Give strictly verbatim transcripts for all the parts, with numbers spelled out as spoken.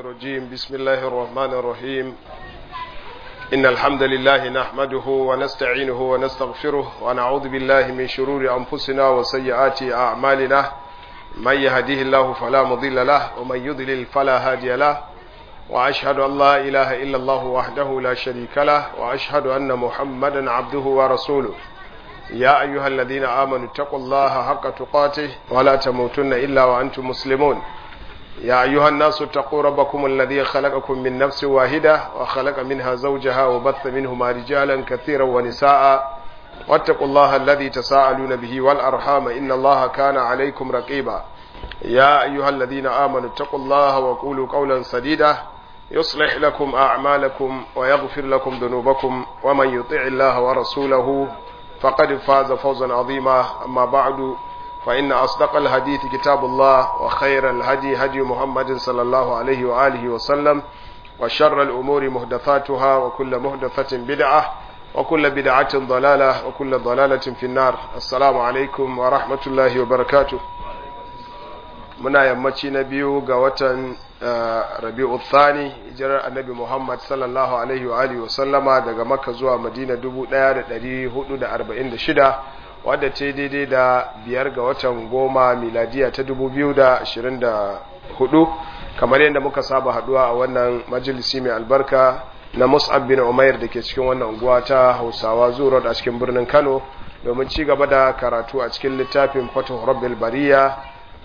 الرجيم بسم الله الرحمن الرحيم إن الحمد لله نحمده ونستعينه ونستغفره ونعوذ بالله من شرور أنفسنا وسيئات أعمالنا من يهديه الله فلا مضل له ومن يضلل فلا هادي له وأشهد أن لا إله إلا الله وحده لا شريك له وأشهد أن محمدا عبده ورسوله يا أيها الذين آمنوا اتقوا الله حق تقاته ولا تموتن إلا وأنتم مسلمون يا أيها الناس اتقوا ربكم الذي خلقكم من نفس واحدة وخلق منها زوجها وبث منهما رجالا كثيرا ونساء واتقوا الله الذي تساءلون به والأرحام إن الله كان عليكم رقيبا يا أيها الذين آمنوا اتقوا الله وقولوا قولا سديدا يصلح لكم أعمالكم ويغفر لكم ذنوبكم ومن يطع الله ورسوله فقد فاز فوزا عظيما أما بعد فإن أصدق الحديث كتاب الله وخير الهدي هدي محمد صلى الله عليه وآله وسلم وشر الأمور محدثاتها وكل محدثة بدعة وكل بدعة ضلالة وكل ضلالة في النار السلام عليكم ورحمة الله وبركاته muna yammaci na biyu ga watan rabi'u thani hijirar annabi Muhammad sallallahu alaihi wa alihi wa sallama daga Makka zuwa Madina dubu ɗaya da ɗari hudu da arba'in da shida wadda ce daidai da biyar ga watan goma miladiya ta dubu biyu da ashirin da hudu kamar yadda muka saba haduwa a wannan majalisi mai albarka na Mus'ab bin Umair da ke cikin wannan unguwa ta Hausawa Zuro a cikin birnin Kano domin ci gaba da karatu a cikin littafin Fathur Rabbil Bariya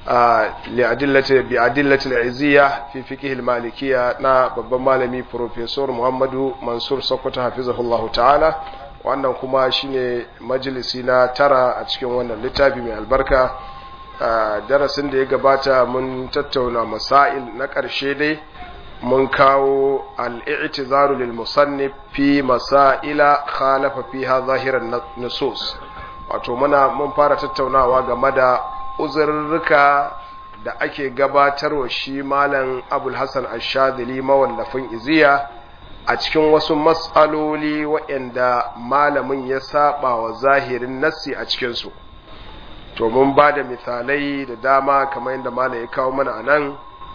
li'adillati bi'adillati al-izziya fi fiqh al-malikiyya na babban malami professor Muhammadu Mansur Sokoto hafizahullahu ta'ala wannan kuma shine majalisi na tara a cikin wannan littafi mai albarka darasin da ya gabata mun tattauna masail na ƙarshe dai mun kawo al-i'tizaru lil musannif fi masaila khalafa fiha zahiran nusus wato muna mun fara tattaunawa game da uzurruka da ake gabatarwa shi malam Abul Hasan Ash-Shadhili mawallafin Iziya a cikin wasu mas'aloli waɗanda malamin ya saba wa zahirin nassi a cikin su to mun bada misalai da dama kamar yadda malam ya kawo mana anan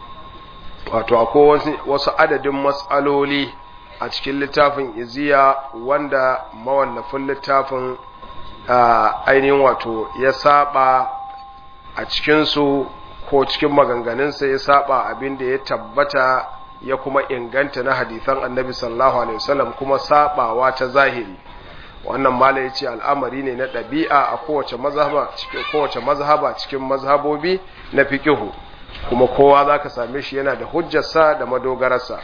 wato akwai wasu adadin mas'aloli a cikin littafin Iziya wanda mawallafin littafin ainihin wato ya saba a cikinsu ko cikin maganganunsa ya saba abin da ya tabbata ya kuma inganta na hadithan annabi sallallahu alaihi wasallam kuma sabawa ta zahiri wannan mala ya ce al'amari ne na ɗabi'a a kowace mazhaba cikin kowace mazhaba cikin mazhabobi na fiqhu kuma kowa zaka same shi yana da hujjarsa da madogararsa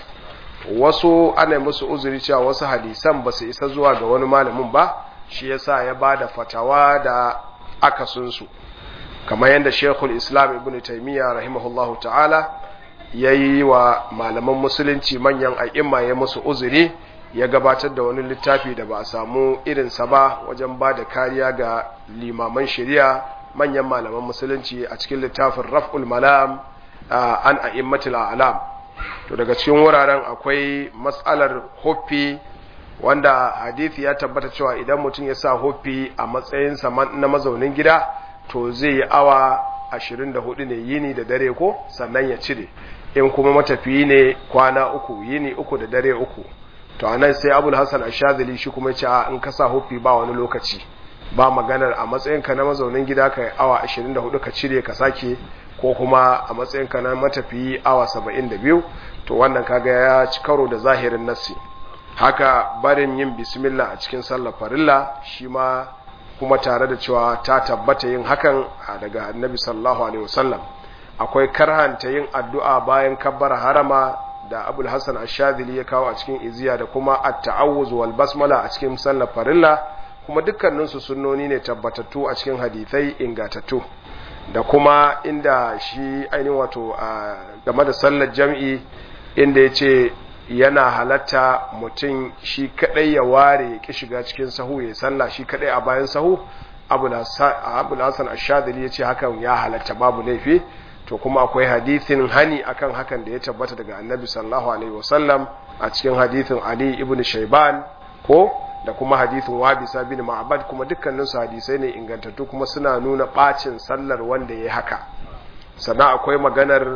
wasu ana musu uzuri cewa wasu hadisan ba su isa zuwa ga wani malamin ba shi yasa ya bada fatawa da akasunsu kamar yadda Sheikhul Islam Ibn Taymiyyah rahimahullahu ta'ala yayi wa malaman musulunci manyan a'imma ya musu uzuri ya gabatar da wani littafi da ba a samu irin sa ba wajen bada kariya ga limaman shari'a manyan malaman musulunci a cikin littafin Raf'ul Malam an a'immatul a'lam to daga cikin wuraren akwai mas'alar huffi wanda hadisi ya tabbata cewa idan mutum ya sa huffi a matsayin sa na mazaunin gida to zai yi awa ashirin da hudu ne yini da dare ko sannan ya cire in kuma matafiyi ne kwana uku yini uku da dare uku to anan sai Abul Hasan Ash-Shadhili shi kuma ce in ka sa hufi ba wani lokaci ba maganar a matsayinka na mazaunin gida kai awa ashirin da hudu ka cire ka sake ko kuma a matsayinka na matafiyi awa saba'in da biyu to wannan kaga ya ci karo da zahirin nassi haka barin yin bismillah a cikin sallar farilla shi ma kuma tare da cewa ta tabbata yin hakan daga annabi sallallahu alaihi wasallam akwai karhanta yin addu'a bayan kabbara harama da Abul Hasan Ash-Shadhili ya kawo a cikin Iziya da kuma at-ta'awuz wal basmala a cikin sallar farilla kuma dukkanin su sunnoni ne tabbatattu a cikin hadisai ingatattu da kuma inda shi ainihin wato game da sallar jam'i inda yace yana halatta mutum shi kadai ya ware ya ki shiga cikin sahu ya sallah shi kadai a bayan sahu Abul Hasan Ash-Shadhili yace hakan ya halatta babu laifi to kuma akwai hadisin hani akan hakan da ya tabbata daga Annabi sallallahu alaihi wasallam a cikin hadisin Ali ibn Shayban ko da kuma hadisin Wabisa bin Ma'bad kuma dukkanin su hadisai ne ingantattu kuma suna nuna bacin sallar wanda yayi haka sannan akwai maganar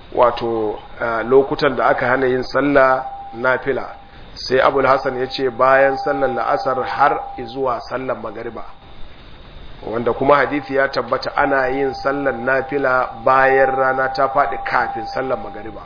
wato lokutan da aka hana yin sallah nafila sai abul hasan ya ce bayan sallar la'asar har zuwa sallar magariba, wanda kuma hadisi ya tabbata ana yin sallar nafila bayan rana ta faɗi kafin sallar magariba.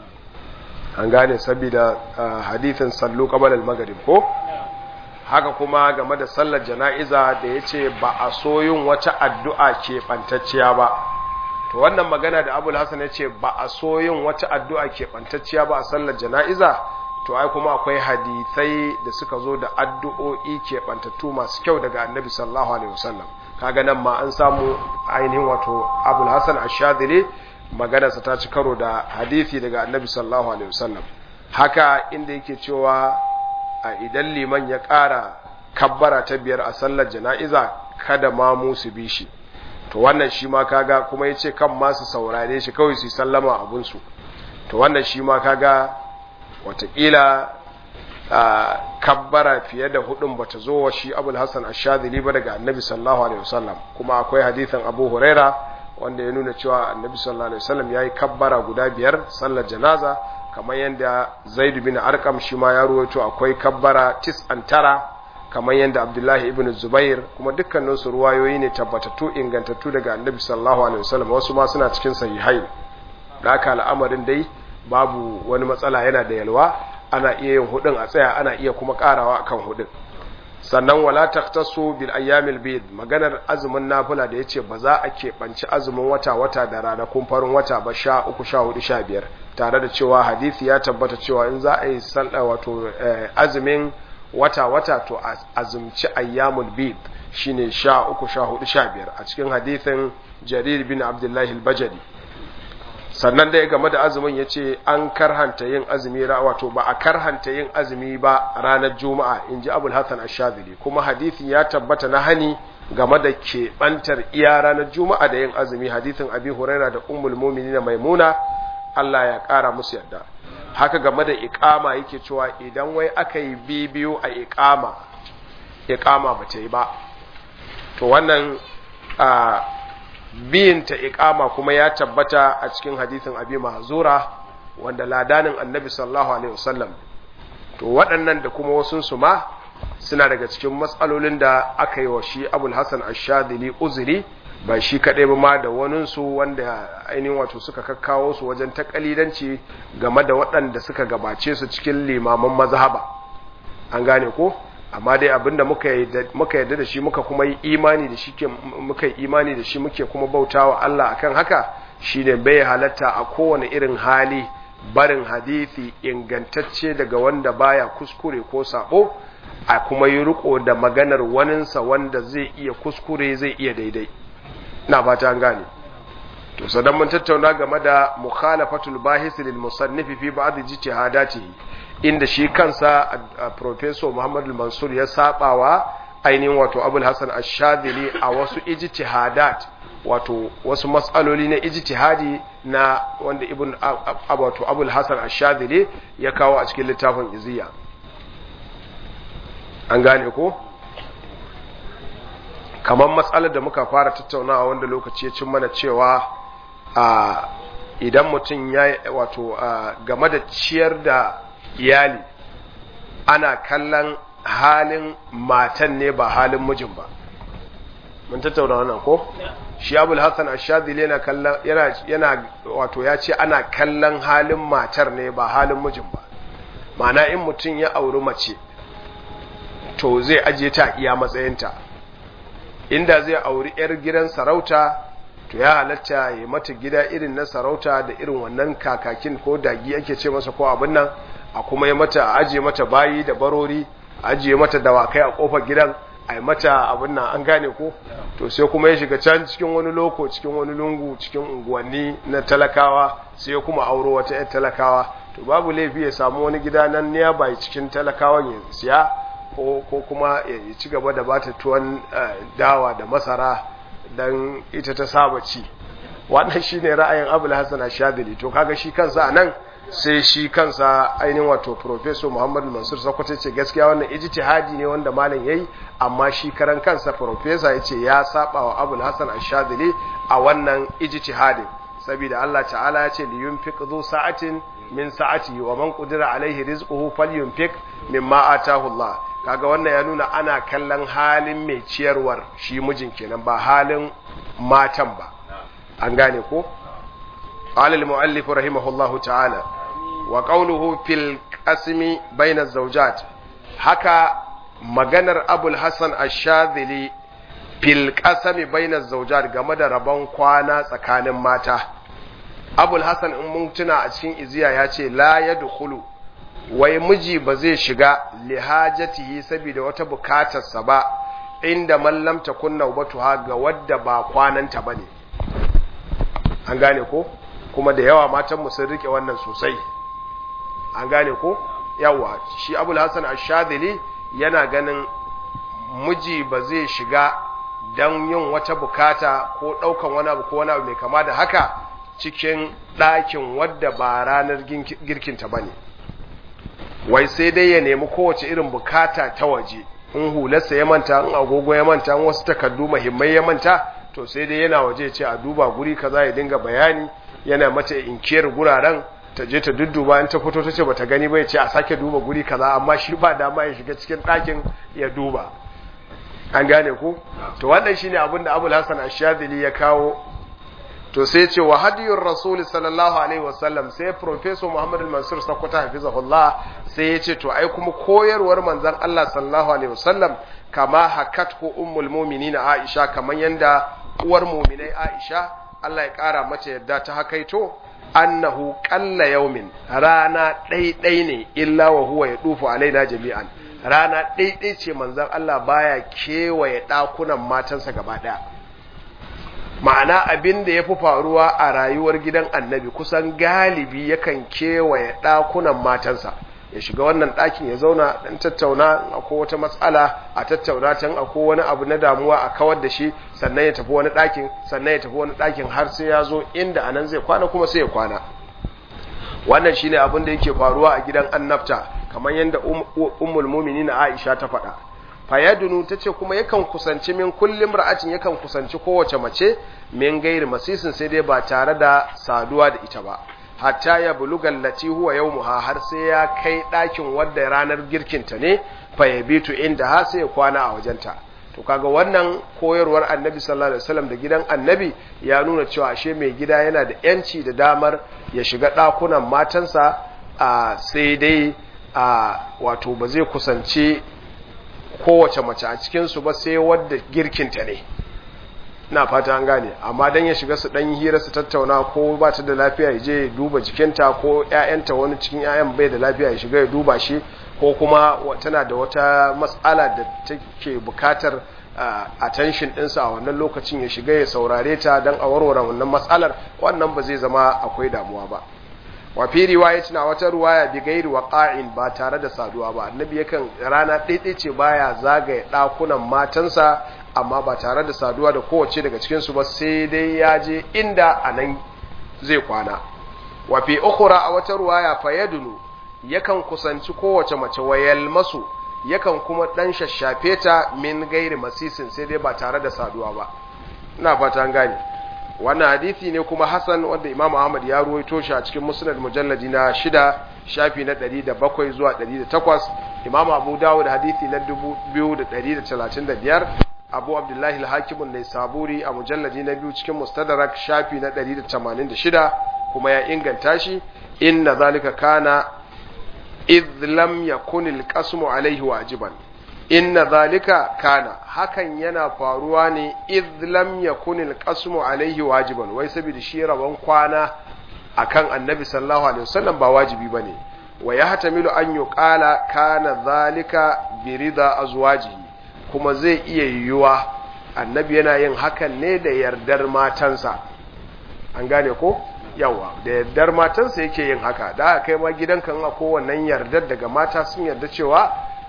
An gane saboda hadisin sallu qabala al-maghrib ko haka kuma game da sallar jana'iza da yace ba a so yin wata addu'a ke bantacciya ba, to wannan magana da Abul Hasan yace ba a so yin wata addu'a ke bantacciya ba a sallar jana'iza, to ai kuma akwai hadisai da suka zo da addu'o'i ke bantattu masu kyau daga Annabi sallallahu alaihi wasallam. Kaga nan ma an samu ainihin wato Abul Hasan Ash-Shadhili maganarsa ta ci karo da hadisi daga Annabi sallallahu alaihi wasallam. Haka inda yake cewa a idan liman ya ƙara kabbara ta biyar a sallar jana'iza kada ma mu su bi shi, to wannan shi ma kaga kuma yace kan ma su saurare shi kawai su sallama abun su, to wannan shi ma kaga watakila kabbara fiye da hudun bata zo wa shi Abul Hasan Ash-Shadhili ba daga Annabi sallallahu alaihi wasallam. Kuma akwai hadisin Abu Huraira wanda ya nuna cewa Annabi sallallahu alaihi wasallam yayi kabbara guda biyar sallar janaza, kamar yanda Zaid bin Arqam shi ma ya ruwaito akwai kabbara tis'an tara, kamar yanda Abdullahi ibn Zubair, kuma dukkanin su ruwayoyi ne tabbatattu ingantattu daga Annabi sallallahu alaihi wasallam, wasu ma suna cikin sahihai. Da haka al'amarin dai babu wani matsala, yana da yalwa, ana iya yin hudun a tsaya, ana iya kuma karawa akan hudun. Sannan wala taqtasu bil ayyamil bid, maganar azumin nafila da yace ba za a keɓanci azumin wata wata da ranakun farin wata ba sha uku sha hudu sha biyar, tare da cewa hadisi ya tabbata cewa in za a yi sallah wato azumin wata wata to azumci ayyamul bid shine sha uku sha hudu sha biyar a cikin hadisin Jarir bin Abdullah al-Bajali. Sannan dai game da azumin yace an karhanta yin azumi wato ba a karhanta yin azumi ba ranar Juma'a, inji Abul Hasan Ash-Shadhili, kuma hadisin ya tabbata na hani game da keɓantar iya ranar Juma'a da yin azumi, hadisin Abi Huraira da Ummul Mu'minin Maimuna Allah ya ƙara musu yarda. Haka game da iqama yake cewa idan wai aka yi bibiyu a iqama iqama ba ta yi ba, to wannan a biyin ta iqama kuma ya tabbata a cikin hadisin Abi Mahzura wanda ladanin Annabi sallallahu alaihi wasallam. To waɗannan da kuma wasun su ma suna daga cikin matsalolin da aka yi wa shi Abul Hasan Ash-Shadhili uzuri, ba shi kaɗai ba ma da waninsu wanda ainihin wato suka kakkawo su wajen takalidanci game da waɗanda suka gabace su cikin limaman mazhaba. An gane ko? Amma dai abinda muka yarda da shi muka kuma yi imani da shi ke muka yi imani da shi muke kuma bautawa Allah akan haka shine bai halatta a kowane irin hali barin hadisi ingantacce daga wanda baya kuskure ko sabo a kuma yi riko da maganar waninsa wanda zai iya kuskure zai iya daidai. Na fata an gane. To sadan mun tattauna game da mukhalafatul bahis lil musannif fi ba'd ijtihadatihi, inda shi kansa professor Muhammad al-Mansur ya sabawa ainihin wato Abul Hasan Ash-Shadhili a wasu ijtihadat, wato wasu mas'aloli na ijtihadi na wanda ibn wato Abul Hasan Ash-Shadhili ya kawo a cikin littafin Iziya. An gane ko? Kamar matsalar da muka fara tattaunawa wanda lokaci ya cin mana cewa a idan mutum ya wato game da ciyar da iyali ana kallon halin matan ne ba halin mijin ba. Mun tattauna wannan ko? Shi Abul Hasan Ash-Shadhili yana kallon yana yana wato ya ce ana kallon halin matar ne ba halin mijin ba. Ma'ana in mutum ya auri mace to zai ajiye ta iya matsayinta. Inda zai auri 'yar gidan sarauta to ya halatta ya mata gida irin na sarauta da irin wannan kakakin ko dagi ake ce masa ko abin nan, a kuma ya mata a ajiye mata bayi da barori, a ajiye mata dawakai a kofar gidan, a yi mata abin nan, an gane ko? To sai kuma ya shiga can cikin wani loko, cikin wani lungu, cikin unguwanni na talakawa, sai kuma auro wata 'yar talakawa. To babu laifi ya samu wani gida nan ne ya bai cikin talakawan ya siya, ko kuma ya ci gaba da bata tuwon dawa da masara dan ita ta saba ci. Wannan shine ra'ayin Abul Hasan Ash-Shadhili. To kaga shi kansa anan sai shi kansa ainihin wato Professor Muhammad Mansur Sokoto ce gaskiya wannan ijtihadi ne wanda malam yayi, amma shi karan kansa professor yace ya saba wa Abul Hasan Ash-Shadhili a wannan ijtihadin, saboda Allah ta'ala ya ce liyunfiq dhu sa'atin min sa'atihi wa man qudira alaihi rizquhu falyunfiq mimma atahu Allah. Kaga wannan ya nuna ana kallon halin mai ciyarwar shi mijin kenan ba halin matan ba. An gane ko? Qala al-mu'allif rahimahullahu ta'ala wa qawluhu fil qasmi bayna az-zawjat, haka maganar Abul Hasan Ash-Shadhili fil qasmi bayna az-zawjat game da rabon kwana tsakanin mata. Abul Hasan in mun tuna a cikin iziya ya ce la yadkhulu, wai miji ba zai shiga lihajatihi saboda wata bukatarsa ba inda man lam takun nawbatuha ga wadda ba kwananta bane. An gane ko? Kuma da yawa matan mu sun rike wannan sosai. An gane ko? Yawa shi Abul Hasan Ash-Shadhili yana ganin miji ba zai shiga dan yin wata bukata ko daukan wani abu ko wani abu mai kama da haka cikin ɗakin wadda ba ranar girkinta ba ne, wai sai dai ya nemi kowace irin bukata ta waje, in hularsa ya manta, in agogo ya manta, in wasu takardu mahimmai ya manta, to sai dai yana waje ce a duba guri kaza ya dinga bayani, yana mata inkiyar guraren, ta je ta dudduba, in ta fito ta ce bata gani ba ya ce a sake duba guri kaza, amma shi ba dama ya shiga cikin ɗakin ya duba. An gane ku? To wannan shine abin da Abul Hasan Ash-Shadhili ya kawo. To sai ce wa hadiyur rasul sallallahu alaihi wasallam, sai professor Muhammad al-Mansur Sakkwato hafizahullah sai ya ce to ai kuma koyarwar manzon Allah sallallahu alaihi wasallam kama hakathu ummul mu'minin Aisha, kaman yanda uwar mu'minai Aisha Allah ya kara mata yadda ta hakaito, annahu qalla yawmin, rana ɗaiɗai ne illa wa huwa yadufu alaina jami'an, rana ɗaiɗai ce manzon Allah baya kewaye ɗakunan matansa gaba ɗaya. Ma'ana abin da ya fi faruwa a rayuwar gidan annabi kusan galibi yakan kewaye ɗakunan matansa, ya shiga wannan ɗakin ya zauna ɗan tattauna, akwai wata matsala a tattauna can, akwai wani abu na damuwa a kawar da shi, sannan ya tafi wani ɗakin, sannan ya tafi wani ɗakin har sai ya zo inda anan zai kwana kuma sai ya kwana. Wannan shine abin da yake faruwa a gidan annabta, kamar yadda ummul mu'minin Aisha ta faɗa. Fayadunu tace kuma yakan kusanci min kullum ra'atin, yakan kusanci kowace mace min gairi masisin, sai dai ba tare da saduwa da ita ba, hatta ya bulugal lati huwa yawmuha, har sai ya kai ɗakin wadda ranar girkinta ne, fa yabitu inda ha sai ya kwana a wajenta. To kaga wannan koyarwar Annabi sallallahu alaihi wasallam da gidan Annabi ya nuna cewa ashe mai gida yana da yanci da damar ya shiga ɗakunan matansa, a sai dai a wato ba zai kusanci kowace mace a cikinsu ba sai wadda girkinta ne. Ina fata an gane, amma dan ya shiga su dan hira su tattauna, ko ba ta da lafiya ya je duba jikinta, ko ƴaƴanta wani cikin ƴaƴan bai da lafiya ya shiga ya duba shi, ko kuma tana da wata matsala da take bukatar attention ɗinsa a wannan lokacin ya shiga ya saurare ta dan a warware wannan matsalar, wannan ba zai zama akwai damuwa ba. wa fi riwayatin wata ruwaya bi gairi waqa'in, ba tare da saduwa ba. Annabi yakan rana ɗaiɗai ce baya zagaye ɗakunan matansa, amma ba tare da saduwa da kowace daga cikin su ba, sai dai ya je inda anan zai kwana. wa fi ukhra a wata ruwaya fayadunu, yakan kusanci kowace mace, wayal masu, yakan kuma dan shashafe ta min gairi masisin, sai dai ba tare da saduwa ba. ina fata an gane. wannan hadisi ne kuma Hassan, wanda Imam Ahmad ya ruwaito shi a cikin Musnad mujalladi na shida shafi na ɗari da bakwai zuwa ɗari da takwas, Imam Abu Dawud hadisi na dubu biyu da ɗari da talatin da biyar, Abu Abdullahi al-Hakim an-Naisaburi a mujalladi na biyu cikin Mustadrak shafi na ɗari da tamanin da shida, kuma ya inganta shi. inna zalika kana idh lam yakun al-qasmu alayhi wajiban, inna zalika kana, hakan yana faruwa ne idh lam yakun al-qasmu alayhi wajiban, wai saboda shi rabon kwana akan Annabi sallallahu alaihi wasallam ba wajibi bane. wa yahtamilu an yuqala kana zalika bi rida azwajihi, kuma zai iya yiwuwa Annabi yana yin hakan ne da yardar matansa. an gane ko? yawa da yardar matansa yake yin haka. da kai ma gidanka in akwai wannan yardar daga mata sun yarda cewa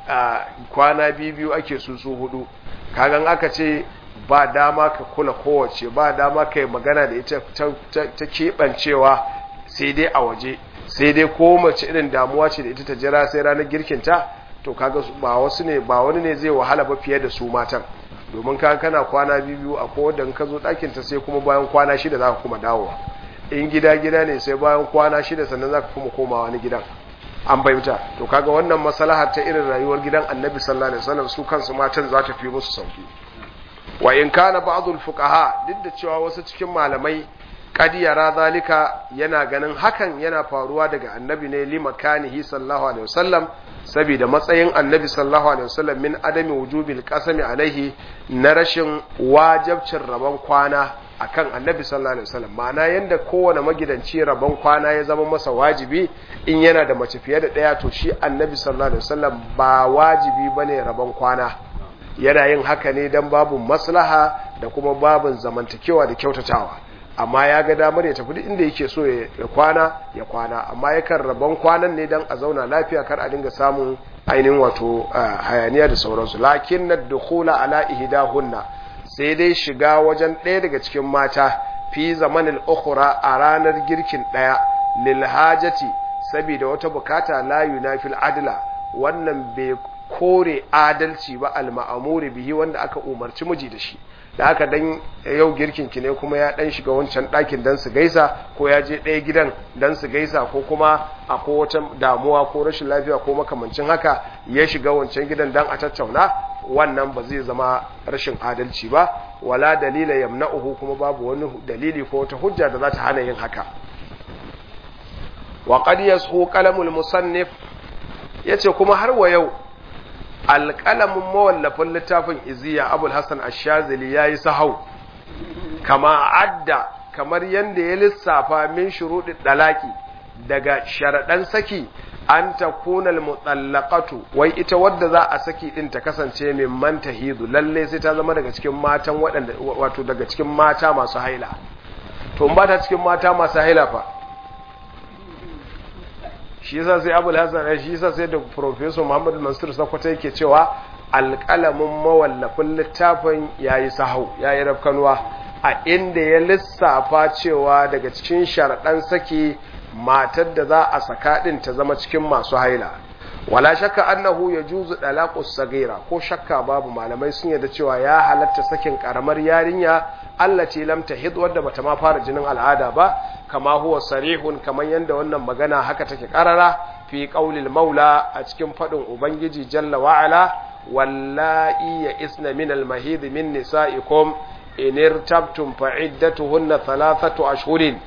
kwana biyu ake su su hudu, kagan aka ce ba dama ka kula kowace, ba dama ka yi magana da ita ta keɓancewa sai dai a waje, sai dai ko mace irin damuwa ce da ita ta jira sai ranar girkinta, to kaga ba wasu ne, ba wani ne zai wahala ba fiye da su matan, domin ka kana kwana biyu a kowadda ka zo ɗakinta sai kuma bayan kwana shida za ka kuma dawowa. in gida gida ne sai bayan kwana shida sannan zaka kuma koma wani gidan an bayyana to kaga wannan maslahar ta irin rayuwar gidan Annabi sallallahu alaihi wasallam su kansu matan za ta fi musu sauki wa in kana ba'dul fuqaha duk da cewa wasu cikin malamai qad yara zalika yana ganin hakan yana faruwa daga Annabi ne li makanihi sallallahu alaihi wasallam saboda matsayin Annabi sallallahu alaihi wasallam min adami wujubil qasami alaihi na rashin wajibcin rabon kwana akan Annabi sallallahu alaihi wasallam ma'ana yanda kowane magidanci rabon kwana ya zama masa wajibi in yana da mace fiye da daya to shi Annabi sallallahu alaihi wasallam ba wajibi bane rabon kwana yana yin haka ne dan babu maslaha da kuma babun zamantakewa da kyautatawa amma ya ga damar ya tafi duk inda yake so ya kwana ya kwana amma yakan rabon kwanan ne dan a zauna lafiya kar a dinga samun ainihin wato hayaniya da sauransu lakin ad-dukhula ala ihdahunna sai dai shiga wajen ɗaya daga cikin mata fi zamanin ukhra a ranar girkin ɗaya lil hajati saboda wata bukata la yunafil adla wannan bai kore adalci ba al ma'amuri bihi wanda aka umarci miji da shi da aka dan yau girkin ki ne kuma ya dan shiga wancan ɗakin dan su gaisa ko ya je ɗaya gidan dan su gaisa ko kuma akwai wata damuwa ko rashin lafiya ko makamancin haka ya shiga wancan gidan dan a tattauna wannan ba zai zama rashin adalci ba wala dalila yamna'uhu kuma babu wani dalili ko wata hujja da za ta hana yin haka wa qad yashu qalamul musannif yace kuma har wa yau alqalamun mawallafin littafin iziya abul hasan ash-shazili yayi sahau kama adda kamar yanda ya lissafa min shurudid dalaki daga sharadan saki an takuna al-mutallaqatu wai ita wadda za a saki din ta kasance min man tahidu lalle sai ta zama daga cikin matan wadanda wato daga cikin mata masu haila to in ba ta cikin mata masu haila fa shi yasa sai Abul Hasan shi yasa sai da Professor Muhammad Mansur Sakwata yake cewa alqalamin mawallafin littafin yayi sahau yayi rafkanwa a inda ya lissafa cewa daga cikin sharadan saki matar da za a saka din ta zama cikin masu haila wala shakka annahu yajuzu dalaqus sagira ko shakka babu malamai sun yarda cewa ya halatta sakin karamar yarinya allati lam tahid wadda bata ma fara jinin al'ada ba kama huwa sarihun kaman yanda wannan magana haka take karara fi qaulil maula a cikin fadin ubangiji jalla wa ala wallahi ya isna min al mahid min nisaikum in irtabtum fa iddatuhunna thalathatu ashhurin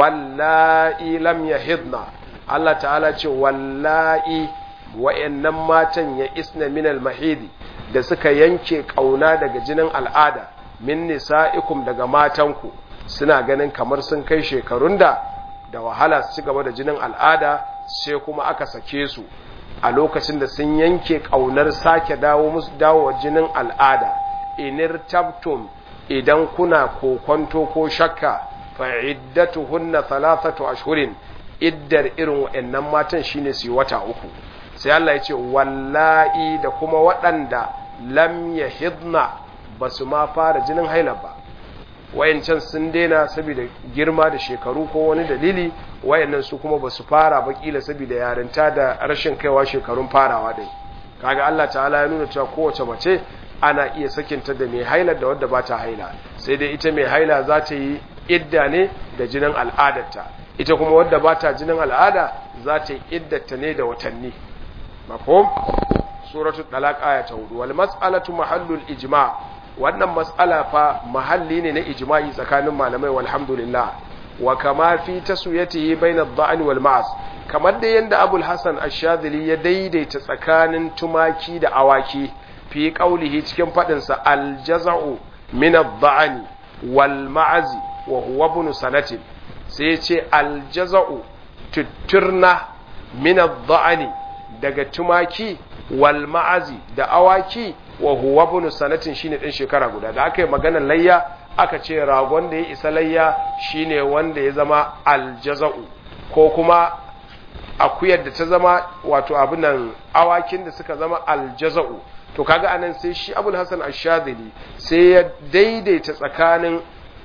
wallahi lam yahidna Allah ta'ala ce wallahi wa'annan matan ya isna min al-mahidi da suka yanke kauna daga jinin al'ada min nisa'ikum daga matanku suna ganin kamar sun kai shekarun da da wahala su ci gaba da jinin al'ada sai kuma aka sake su a lokacin da sun yanke kaunar sake dawo musu dawo jinin al'ada inir tabtum idan kuna kokonto ko shakka fa iddatuhunna thalathatu ashhurin iddar irin wa'annan matan shine su wata uku sai Allah ya ce wallahi da kuma waɗanda lam yahidna basu ma fara jinin haila ba wayancan sun daina saboda girma da shekaru ko wani dalili wayannan su kuma basu fara ba kila saboda yarinta da rashin kaiwa shekarun farawa dai kaga Allah ta'ala ya nuna cewa kowace mace ana iya sakinta da mai haila da wadda ba ta haila sai dai ita mai haila za ta yi idda ne da jinin al'adarta ita kuma wadda ba ta jinin al'ada za ta yi iddata ne da watanni mafhum suratul talaq aya ta hudu wal mas'alatu mahallul ijma' wannan mas'ala fa mahalli ne na ijma'i tsakanin malamai walhamdulillah wa kama fi taswiyatihi bainad dha'n wal ma'as kamar da yanda Abul Hasan Ash-Shadhili ya daidaita tsakanin tumaki da awaki fi qaulihi cikin fadin sa al-jaza'u min ad-dha'n wal ma'az wa huwa ibn sanatin sai ya ce al-jaza'u tutturna min ad-dha'n daga tumaki wal ma'azi da awaki wa huwa ibn sanatin shine din shekara guda da aka yi maganar layya aka ce ragon da ya isa layya shine wanda ya zama aljaza'u ko kuma akuyar da ta zama wato abunan awakin da suka zama aljaza'u to kaga anan sai shi Abul Hasan Ash-Shadhili sai ya daidaita tsakanin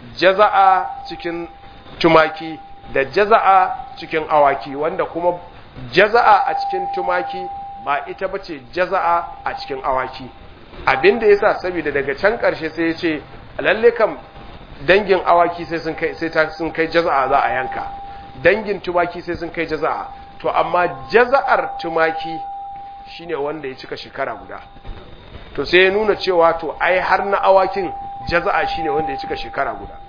jaza'a cikin tumaki da jaza'a cikin awaki wanda kuma jaza'a a cikin tumaki ba ita bace jaza'a a cikin awaki abinda yasa saboda daga can karshe sai yace lalle kam dangin awaki sai sun kai sai ta sun kai jaza'a za a yanka, dangin tumaki sai sun kai jaza'a. To amma jaza'ar tumaki shine wanda ya cika shekara guda. To sai ya nuna cewa to ai har na awakin jaza'a shine wanda ya cika shekara guda.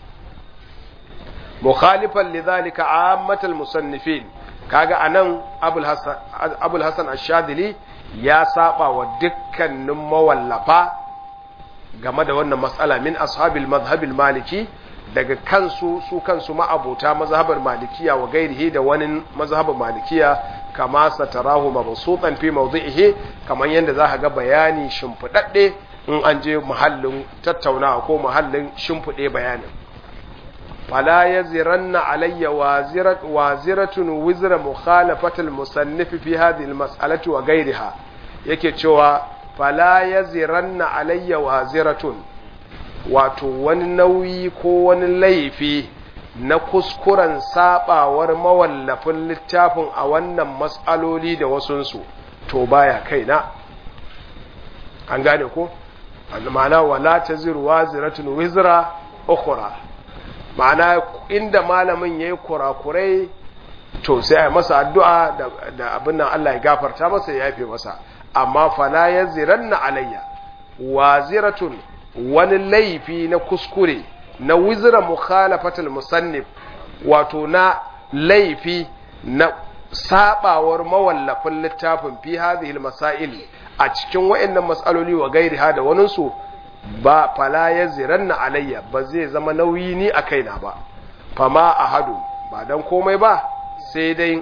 Mukhalifan lidhalika ammatul musannifin, kaga anan Abul Hasan Abul Hasan Ash-Shadhili ya saba wa dukkanin mawallafa game da wannan matsala min ashabil madhhabil maliki, daga kansu su kansu ma'abota mazhabar malikiya wa gairihi da wani mazhabar malikiya, kama satarahu mabsutan fi mawdhihi, kaman yanda zaka ga bayani shimfidadde in an je mahallin tattaunawa ko mahallin shimfide bayanin. fala yaziranna alayya wazirat waziratun wizra mukhalafatil musannif fi hadhihi almas'alati wa gairiha, yake cewa fala yaziranna alayya waziratun, wato wani nauyi ko wani laifi na kuskuren sabawar mawallafin littafin a wannan mas'aloli da wasunsu to baya kaina. An gane ko? Ma'ana wala taziru waziratun wizra ukhra, ma'ana inda malamin yayi kurakurai to sai ai masa addu'a da, da abin nan Allah ya gafarta masa ya yafe masa, amma fala yaziranna alayya waziratun wani laifi na kuskure na wizra mukhalafatul musannif, wato na laifi na sabawar mawallafin littafin fi hadhihi almasail a cikin wayannan mas'aloli wa gairiha da wani su, ba fala yaziranna alayya ba zai zama nauyi ni a kaina ba. Fama ahadu, ba dan komai ba sai dai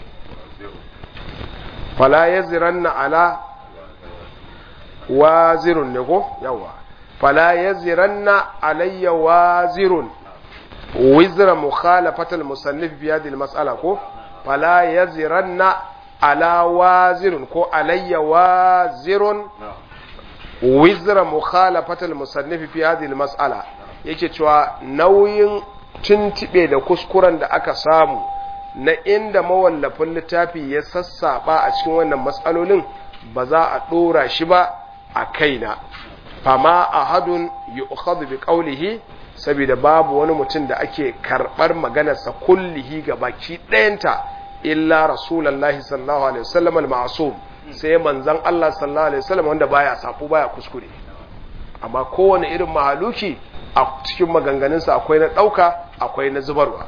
fala yaziranna ala wazirun ne ko yawa, fala yaziranna alayya wazirun wizra mukhalafatul musannif fi hadhihi almas'ala ko fala yaziranna ala wazirun ko alayya wazirun wizra mukhalafatul musannif fi hadhihi almas'ala, yake cewa nauyin tuntube da kuskuren da aka samu na inda mawallafin littafi ya sassaba a cikin wannan mas'alolin ba za a dora shi ba a kaina. Fama ahadun yu'khadhu bi qawlihi, saboda babu wani mutum da ake karbar maganarsa kullihi ga baki ɗayanta illa rasulullahi sallallahu alaihi wasallam al-ma'sum, sai manzon Allah sallallahu alaihi wasallam wanda baya sako baya kuskure. Amma kowane irin mahaluki a cikin maganganunsa akwai na dauka akwai na zubarwa.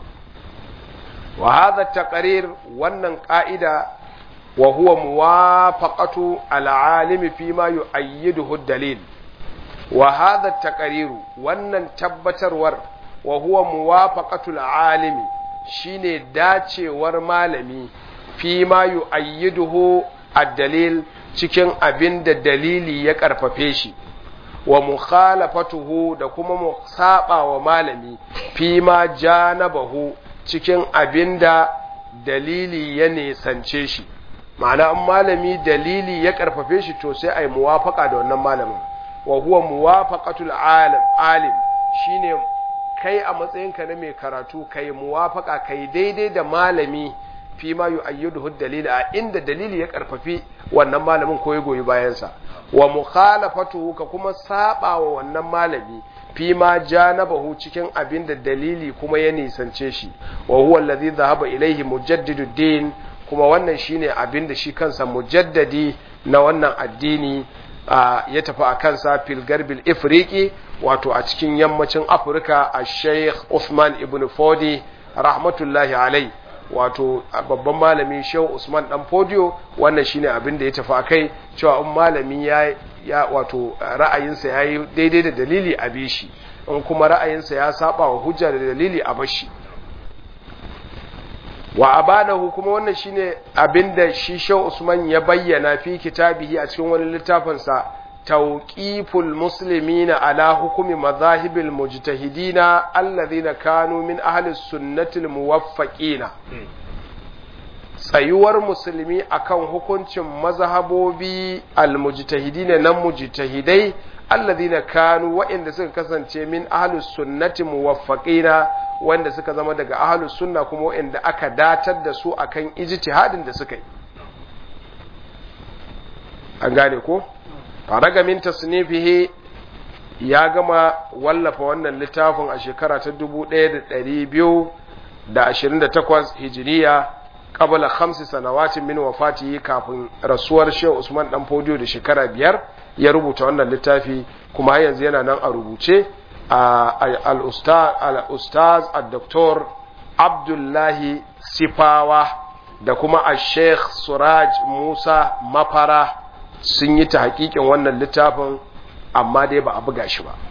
Wa hadha taqrir, wannan ka'ida wa huwa muwafaqatu al-alimi fi ma yu'ayyiduhu ad-dalil. Wa hadha taqrir, wannan tabbatarwar wa huwa muwafaqatu al-alimi shine dacewar malami fi ma yu'ayyiduhu ad-dalil cikin abinda dalili ya karfafe shi, wa mukhalafatuhu da kuma mu saba wa malami fi ma janabahu cikin abinda dalili ya nesance shi. Ma'ana in malami dalili ya karfafe shi to sai ai muwafaka da wannan malamin. Wa huwa muwafaqatul alim alim shine kai a matsayinka na mai karatu kai muwafaka kai daidai da malami fi ma yu'ayyiduhu dalil, a inda dalili ya karfafi wannan malamin ko ya goyi bayan sa. Wa mukhalafatuhu ka kuma saba wa wannan malami fi ma janabahu cikin abinda dalili kuma ya nisance shi. Wa huwa alladhi dhahaba ilayhi mujaddidud din, kuma wannan shine abinda shi kansa mujaddadi na wannan addini ya tafi a kansa fil garbil ifriqi, wato a cikin yammacin Afirka, a Sheikh Uthman ibn Fodi rahmatullahi alai, wato babban malami Sheikh Usman dan Fodio. Wannan shine abin da ya tafi akai, cewa in malami ya ya wato ra'ayinsa yayi daidai da dalili a bishi, in kuma ra'ayinsa ya saba wa hujja da dalili a bashi. Wa abanahu, kuma wannan shine abinda shi Sheikh Usman ya bayyana fi kitabihi a cikin wani littafin sa, tawqiful muslimina ala hukumi madhahibil mujtahidina alladhina kanu min ahli sunnatil muwaffaqina. Tsayuwar musulmi akan hukuncin mazhabobi almujtahidina nan mujtahidai alladhina kanu wa'inda suka kasance min ahli sunnati muwaffaqina, wanda suka zama daga ahlus sunna kuma wanda aka datar da su akan ijtihadin da suka yi. An gane ko? Faraga min tasnifihi, ya gama wallafa wannan littafin a shekara ta dubu ɗaya da ɗari biyu da ashirin da takwas hijiriya qabla khamsi sanawatin min wafatihi, kafin rasuwar Sheikh Usman dan Fodiyo da shekara biyar ya rubuta wannan littafi, kuma yanzu yana nan a rubuce. al-ustaz al-ustaz al-doktor Abdullahi Sifawa da kuma al-Sheikh Suraj Musa Mafara sun yi ta hakikin wannan littafin, amma dai ba a buga shi ba.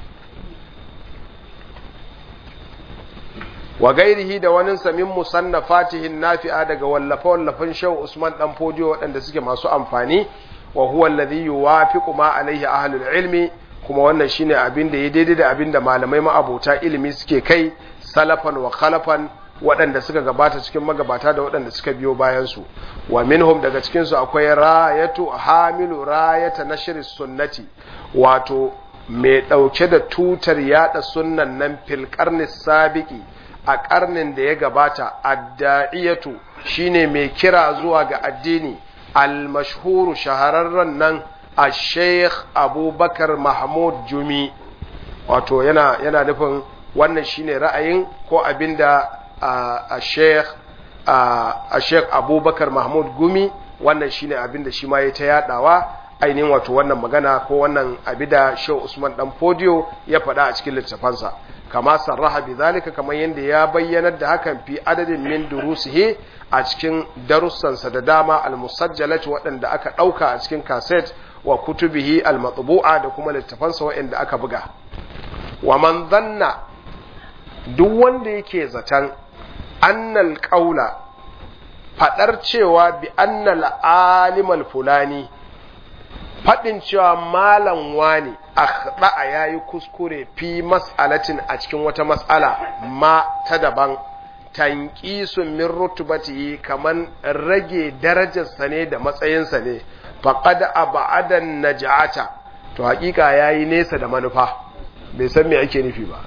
wa gairihi da wani samin musannafatihin nafi'a daga wallafe-wallafen Shehu Usman dan Fodiyo waɗanda suke masu amfani, wa huwa alladhi yuwafiqu ma alaihi ahlul ilmi, kuma wannan shine abin da ya daidai da abin da malamai ma'abota ilimi suke kai, salafan wa khalafan, waɗanda suka gabata cikin magabata da waɗanda suka biyo bayan su. Wa minhum daga cikin su akwai rayatu hamilu rayata nashri sunnati, wato mai dauke da tutar yada sunnan nan fil qarni sabiqi, a karnin da ya gabata, adda'iyatu shine mai kira zuwa ga addini, al-mashhuru shahararren nan al-Sheikh Abubakar Mahmud Jumi. Wato yana yana nufin wannan shine ra'ayin ko abinda al-Sheikh al-Sheikh Abubakar Mahmud Gumi, wannan shine abinda shi ma ya ta yadawa ainihin wato wannan magana ko wannan abida Sheikh Usman dan Fodiyo ya faɗa a cikin littafansa, kama sarraha bi zalika, kamar yadda ya bayyanar da hakan fi adadin min durusihi a cikin darussansa da dama, al-musajjalati waɗanda aka ɗauka a cikin kaset, wa kutubihi al-matbu'a da kuma littafansa waɗanda aka buga. Wa man zanna, duk wanda yake zaton annal qaula, fadar cewa bi annal alimal fulani, fadin cewa malam wani akhda yayi kuskure fi mas'alatin a cikin wata mas'ala ma ta daban, tanqisun min rutubatihi, kaman rage darajarsa ne da matsayinsa ne, faqad ab'adan naj'ata, to hakika yayi nesa da manufa, bai san me ake nufi ba.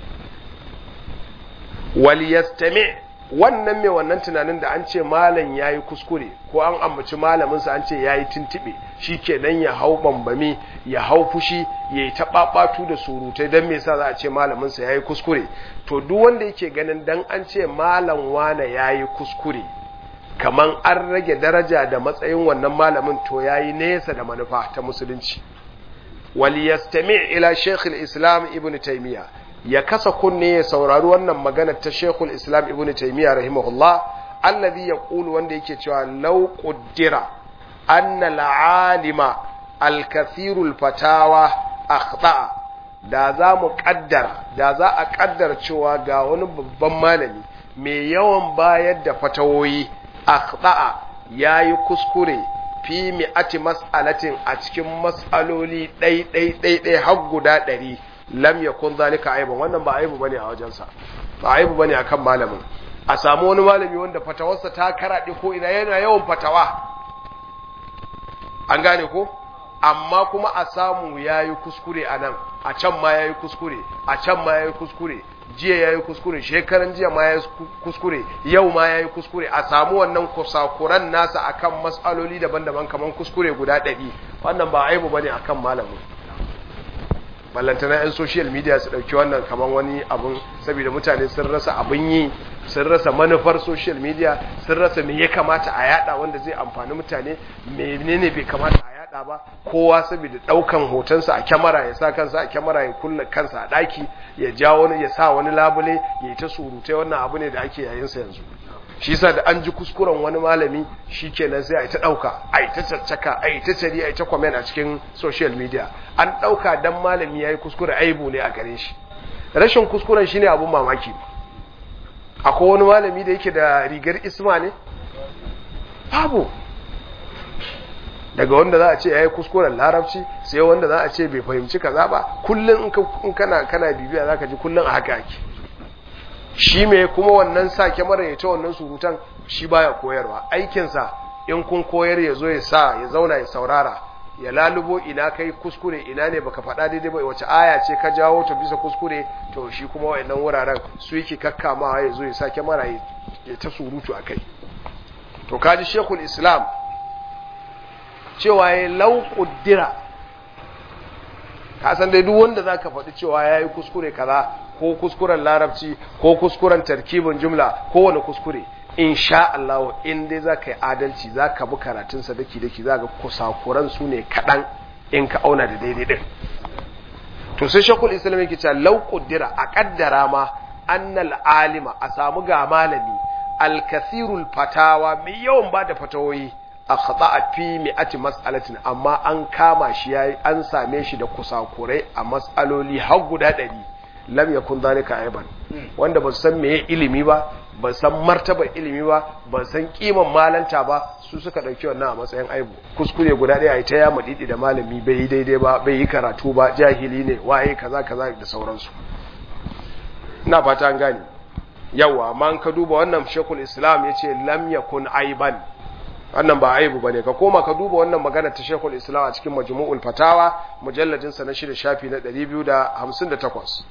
Wal yastami', wannan mai wannan tunanin da an ce malam yayi kuskure ko an ambaci malamin sa an ce yayi tintibe, shikenan ya hau bambami, ya hau fushi, yayi ta babatu da surutai, dan me yasa za a ce malamin sa yayi kuskure? To duk wanda yake ganin dan an ce malam wane yayi kuskure kaman an rage daraja da matsayin wannan malamin, to yayi nesa da manufa ta musulunci. Wal yastami' ila Sheikh al-Islam Ibn Taymiyyah, ya kasa kunne ya saurari wannan magana ta Sheikhul Islam Ibn Taymiyyah rahimahullah, alladhi yaqulu, wanda yake cewa law qaddara anna al-alima al-kathiru al-fatawa akhta, da za mu kaddara, da za a kaddar cewa ga wani babban malami mai yawan bayar da fatawoyi, akhta yayi kuskure fi mi'ati mas'alatin, a cikin mas'aloli ɗai ɗai ɗai ɗai har guda ɗari, lam yakun zalika aiban, wannan ba aibu bane a wajensa, ba aibu bane akan malamin. A samu wani malami wanda fatawarsa ta karaɗe ko ina, yana yawan fatawa, an gane ko, amma kuma a samu yayi kuskure a nan, a can ma yayi kuskure, a can ma yayi kuskure, jiya yayi kuskure, shekaran jiya ma yayi kuskure, yau ma yayi kuskure, a samu wannan kusakuran nasa akan mas'aloli daban-daban kaman kuskure guda ɗari, wannan ba aibu bane akan malamin. Ballantana 'yan social media su ɗauki wannan kamar wani abun, saboda mutane sun rasa abin yi, sun rasa manufar social media, sun rasa me ya kamata a yada wanda zai amfani mutane, menene bai kamata a yada ba. Kowa saboda ɗaukan hotonsa a kyamara, ya sa kansa a kyamara, ya kulle kansa a ɗaki, ya ja wani, ya sa wani labule, ya yi ta surutai. Wannan abu ne da ake yayin sa yanzu. Shi yasa da an ji kuskuren wani malami, shikenan sai a yi ta ɗauka, a yi ta caccaka, a yi ta cari, a yi ta comment a cikin social media. An ɗauka dan malami ya yi kuskure aibu ne a gare shi. Rashin kuskuren shine abun mamaki. Akwai wani malami da yake da rigar isma ne? Babu. Daga wanda za a ce ya yi kuskuren larabci, sai wanda za a ce bai fahimci kaza ba, kullum in kana kana bibiya za ka ji kullum a haka ake. Shi mai kuma wannan sa kyamara ya ta wannan surutan, shi baya koyarwa. Aikinsa in kun koyar ya zo ya sa, ya zauna ya saurara, ya lalubo ina kai kuskure, ina ne baka faɗa daidai ba, wace aya ce ka jawo ta bisa kuskure, to shi kuma wayannan wuraren su yake kakkamawa, ya zo ya sa kyamara ya ta surutu a kai. To kaji Sheikhul Islam cewa ya lau ƙuddira, ka san dai duk wanda zaka faɗi cewa yayi kuskure kaza ko kuskuren larabci ko kuskuren tarkibin jumla ko wani kuskure insha Allah in dai zaka yi adalci zaka bi karatun sa daki daki zaka kusakuran su ne kadan in ka auna da daidai din to sai shakul islam yake cewa law qaddara a kaddara ma annal alima a samu ga malami al-kathirul fatawa mai yawan bada fatawoyi a khata'a fi mi'ati mas'alatin amma an kama shi yayi an same shi da kusakurai a mas'aloli har guda ɗari lam yakun zalika aiban wanda ba san meye ilimi ba ba san martabar ilimi ba ba san kiman malanta ba su suka dauki wannan a matsayin aibu kuskure guda ɗaya ai ta ya madidi da malami bai yi daidai ba bai yi karatu ba jahili ne waye kaza kaza da sauransu ina fata an gane yawa amma an ka duba wannan shekul islam yace lam yakun aiban wannan ba aibu bane ka koma ka duba wannan magana ta Sheikhul Islam a cikin Majmu'ul Fatawa mujalladin sa na shida shafi na ɗari biyu da hamsin da takwas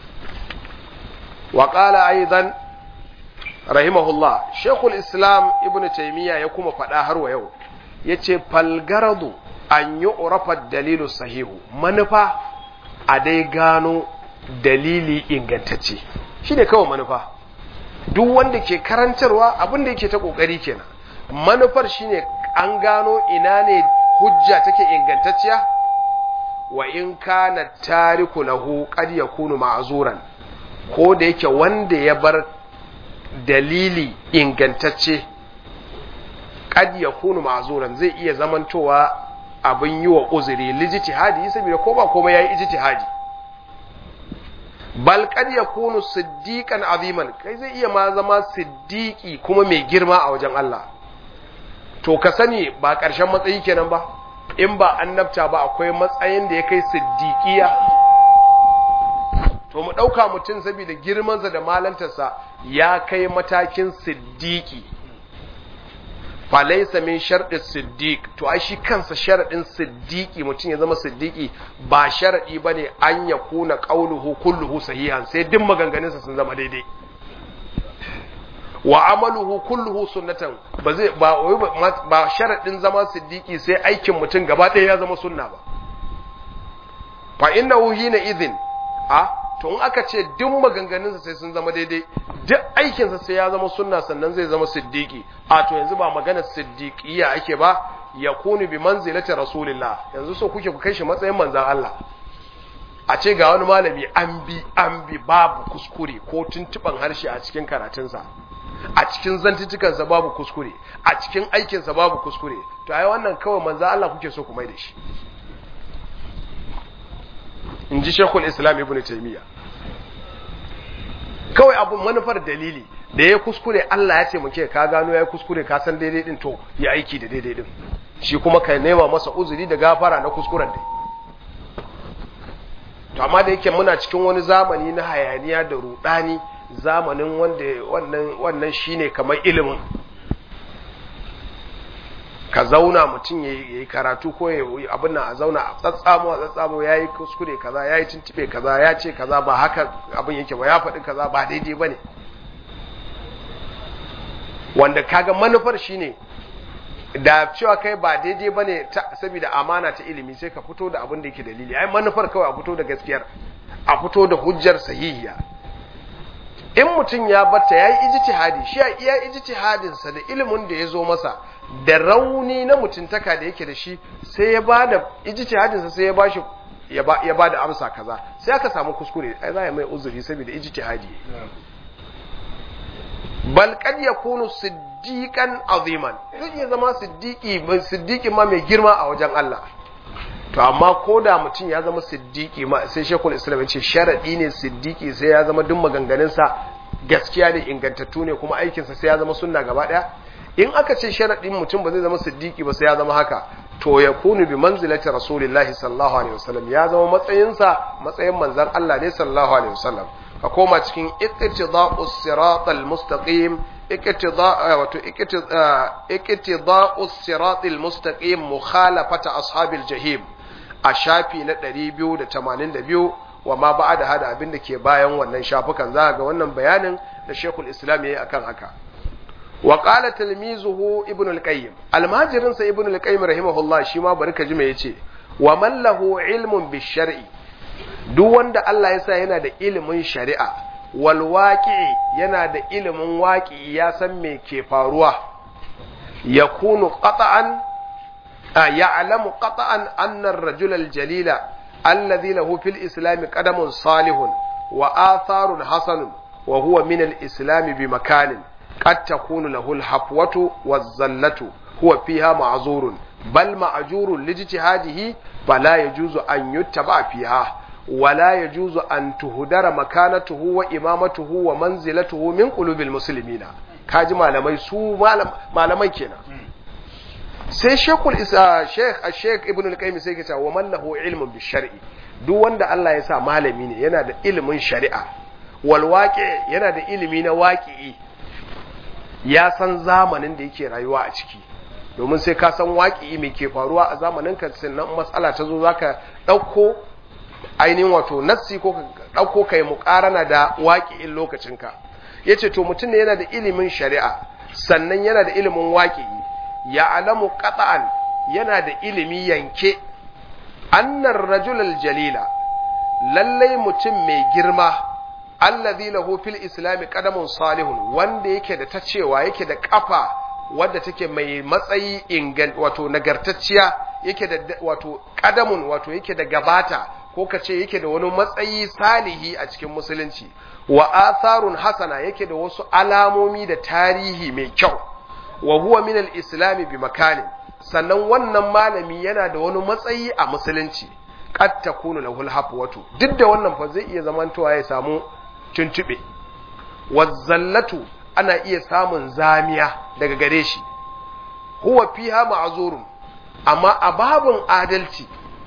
wa qala aidan rahimahullah Sheikhul Islam Ibn Taymiyyah ya kuma fada har wa yau yace fal garadu an yu'rafa dalilu sahihu manufa a dai gano dalili ingantacce shine kawai manufa duk wanda ke karantarwa abin da yake ta kokari kenan manufar shine an gano ina ne hujja take ingantacciya wa in kana tariku lahu qad yakunu ma'zuran ko da yake wanda ya bar dalili ingantacce qad yakunu ma'zuran zai iya zamantowa abin yi wa uzuri lijtihadi saboda ko ba komai yayi ijtihadi bal qad yakunu siddiqan aziman kai zai iya ma zama siddiqi kuma mai girma a wajen Allah to ka sani ba ƙarshen matsayi kenan ba in ba annabta ba akwai matsayin da ya kai siddiqiya to mu ɗauka mutum saboda girmansa da malantarsa ya kai matakin siddiqi fa laysa min sharɗi siddiq to ai shi kansa sharaɗin siddiqi mutum ya zama siddiqi ba sharaɗi bane an ya kuna qauluhu kulluhu sahihan sai duk maganganunsa sun zama daidai wa amaluhu kulluhu sunnatan ba zai ba ba sharadin zama siddiqi sai aikin mutum gaba ɗaya ya zama sunna ba fa innahu hina idhin a to in aka ce duk maganganunsa sai sun zama daidai duk aikinsa sai ya zama sunna sannan zai zama siddiqi a to yanzu ba maganar siddiqiyya ake ba yakunu bi manzilati rasulillah yanzu so kuke ku kai shi matsayin manzon Allah a ce ga wani malami an bi an bi babu kuskure ko tuntuban harshe a cikin karatunsa a cikin zantutukansa babu kuskure a cikin aikinsa babu kuskure to ai wannan kawai manzo Allah kuke so ku mai da shi inji Sheikhul Islam Ibn Taymiyyah kawai abun manufar dalili da ya kuskure Allah ya ce muke ka gano ya kuskure ka san daidai din to ya aiki da daidai din shi kuma kai nema masa uzuri da gafara na kuskuren dai to amma da yake muna cikin wani zamani na hayaniya da rudani zamanin wanda wannan wannan shine kamar ilimin ka zauna mutum yayi karatu ko yayi abin nan a zauna a tsatsamo a tsatsamo yayi kuskure kaza yayi tuntube kaza ya ce kaza ba haka abin yake ba ya faɗi kaza ba daidai bane wanda kaga manufar shine da cewa kai ba daidai bane saboda amana ta ilimi sai ka fito da abin da yake dalili ai manufar kawai a fito da gaskiyar a fito da hujjar sahihiya in mutum ya batta yayi ijtihadi shi ya iya ijtihadin sa da ilimin da yazo masa da rauni na mutuntaka da yake da shi sai ya bada ijtihadin sa sai ya bashi ya ba ya bada amsa kaza sai aka samu kuskure ai za ya mai uzuri saboda ijtihadi bal kad yakunu siddiqan aziman zai iya zama siddiqi siddiqi ma mai girma a wajen Allah to amma ko da mutum ya zama siddiqi ma sai Sheikhul Islam ya ce sharadi ne siddiqi sai ya zama duk maganganun sa gaskiya ne ingantattu ne kuma aikin sa sai ya zama sunna gaba daya in aka ce sharadin mutum ba zai zama siddiqi ba sai ya zama haka to ya kunu bi manzilati rasulillahi sallallahu alaihi wasallam ya zama matsayin sa matsayin manzon Allah ne sallallahu alaihi wasallam ka koma cikin iqtida'us siratal mustaqim iqtida' wato iqtida'us siratal mustaqim mukhalafata ashabil jahim a shafi na ɗari biyu da tamanin da biyu wa ma ba'da hada abin da ke bayan wannan shafukan za ga wannan bayanin da Sheikhul Islam yayi akan haka wa qala talmizuhu ibn al-qayyim almajirin sa ibn al-qayyim rahimahullah shi ma barka ji me yace wa man lahu ilmun bi shar'i duk wanda Allah ya sa yana da ilimin shari'a wal waqi'i yana da ilimin waqi'i ya san me ke faruwa yakunu qat'an ya'lamu qat'an anna ar-rajula al-jalila alladhi lahu fil islam qadamun salihun wa atharun hasanun wa huwa min al-islam bi makanin qad takunu lahu al-hafwatu waz-zallatu huwa fiha ma'zurun bal ma'jurun lijtihadihi fala yajuzu an yuttaba fiha wala yajuzu an tuhdara makanatuhu wa imamatuhu wa manzilatuhu min qulubil muslimina. Kaji malamai su malamai kenan. Sai shekul isa sheikh al-sheikh ibn al-qayyim sai ke cewa wa man lahu ilmun bi shar'i, duk wanda Allah ya sa malami ne yana da ilimin shari'a, wal waqi' yana da ilimi na waqi'i, ya san zamanin da yake rayuwa a ciki, domin sai ka san waqi'i me ke faruwa a zamanin ka, sannan matsala ta zo zaka dauko ainihin wato nassi ko ka dauko kai muqarana da waqi'in lokacinka. Yace to mutum ne yana da ilimin shari'a sannan yana da ilimin waqi'i, ya alamu qat'an yana da ilimi yanke annar rajulal jalila, lallai mutum mai girma allazi lahu fil islam qadamun salihun, wanda yake da tacewa yake da kafa wadda take mai matsayi ingan wato nagartacciya, yake da wato qadamun wato yake da gabata ko kace yake da wani matsayi salihi a cikin musulunci, wa atharun hasana yake da wasu alamomi da tarihi mai kyau, wa huwa min al-islam bi makanin, sannan wannan malami yana da wani matsayi a musulunci, qad takunu lahu al-hafwatu, duk da wannan fa zai iya zamantowa ya samu tuntube, wazzallatu ana iya samun zamiya daga gare shi, huwa fiha ma'zurun, amma a babun adalci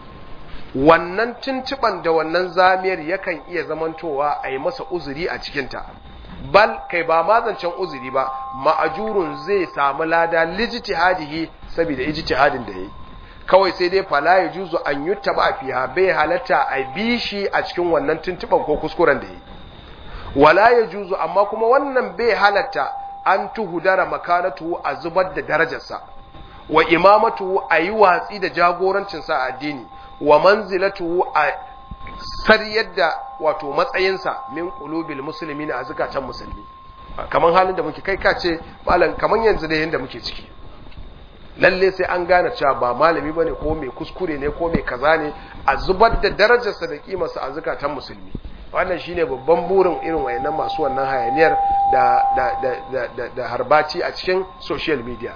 wannan tuntuban da wannan zamiyar yakan iya zamantowa a yi masa uzuri a cikinta, bal kai ba ma zancen uzuri ba, ma'ajurun zai samu lada lijtihadihi saboda ijtihadin da yayi, kawai sai dai fala ya juzu an yuttaba fiha, bai halatta a bishi a cikin wannan tuntuban ko kuskuren da yayi, wala ya juzu amma kuma wannan bai halatta an tuhudara makanatu a zubar da darajarsa, wa imamatu a yi watsi da jagorancinsa a addini, wa manzilatu a sariyar da wato matsayinsa min qulubil muslimina a zakatan musulmi. Kaman halin da muke kai kace malam, kaman yanzu da yanda muke ciki, lalle sai an gane cewa ba malami bane ko mai kuskure ne ko mai kaza ne, a zubar da darajarsa da kimarsa a zakatan musulmi. Wannan shine babban burin irin wayannan masu wannan hayaniyar da da da da, da harbaci a cikin social media.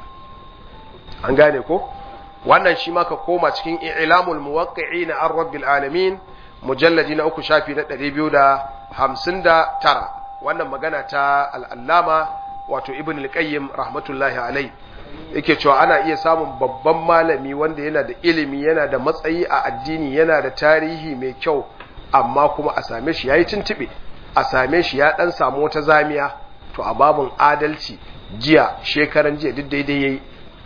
An gane ko? Wannan shi ma ka koma cikin i'lamul muwaqqi'ina an rabbil alamin mujalladi na uku shafi na ɗari biyu da hamsin da tara. Wannan magana ta al'allama wato ibn al-qayyim rahmatullahi alai, yake cewa ana iya samun babban malami wanda yana da ilimi, yana da matsayi a addini, yana da tarihi mai kyau, amma kuma a same shi yayi tuntube, a same shi ya dan samu wata zamiya, to a babun adalci jiya shekaran jiya duk daidai yayi,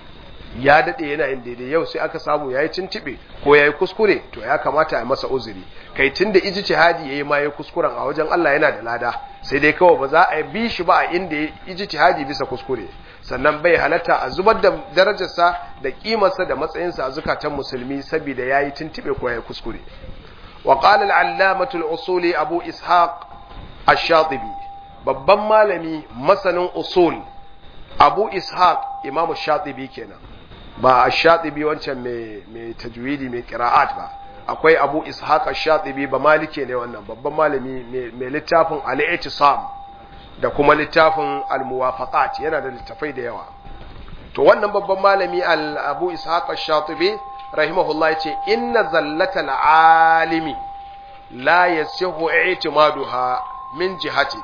ya dade yana yin daidai, yau sai aka samu yayi tuntube ko yayi kuskure, to ya kamata a masa uzuri. Kai tunda ijtihadi yayi ma yayi kuskuren, a wajen Allah yana da lada, sai dai kawai ba za a bi shi ba a inda ijtihadi bisa kuskure. Sannan bai halatta a zubar da darajarsa da kimarsa da matsayinsa a zakatan musulmi saboda yayi tuntube ko yayi kuskure. Wa qala al-allamatu al-usuli Abu Ishaq ash-Shatibi, babban malami masanin usul Abu Ishaq Imam ash-Shatibi kenan, ba ash-Shatibi wancan mai mai tajwidi mai qira'at ba, akwai Abu Ishaq ash-Shatibi ba malike ne wannan, babban malami mai littafin al-i'tisam da kuma littafin al-muwafaqat, yana da littafai da yawa. To wannan babban malami al-Abu Ishaq ash-Shatibi rahimahullah yace inna zallatal alimi la yasihu i'timaduha min jihati,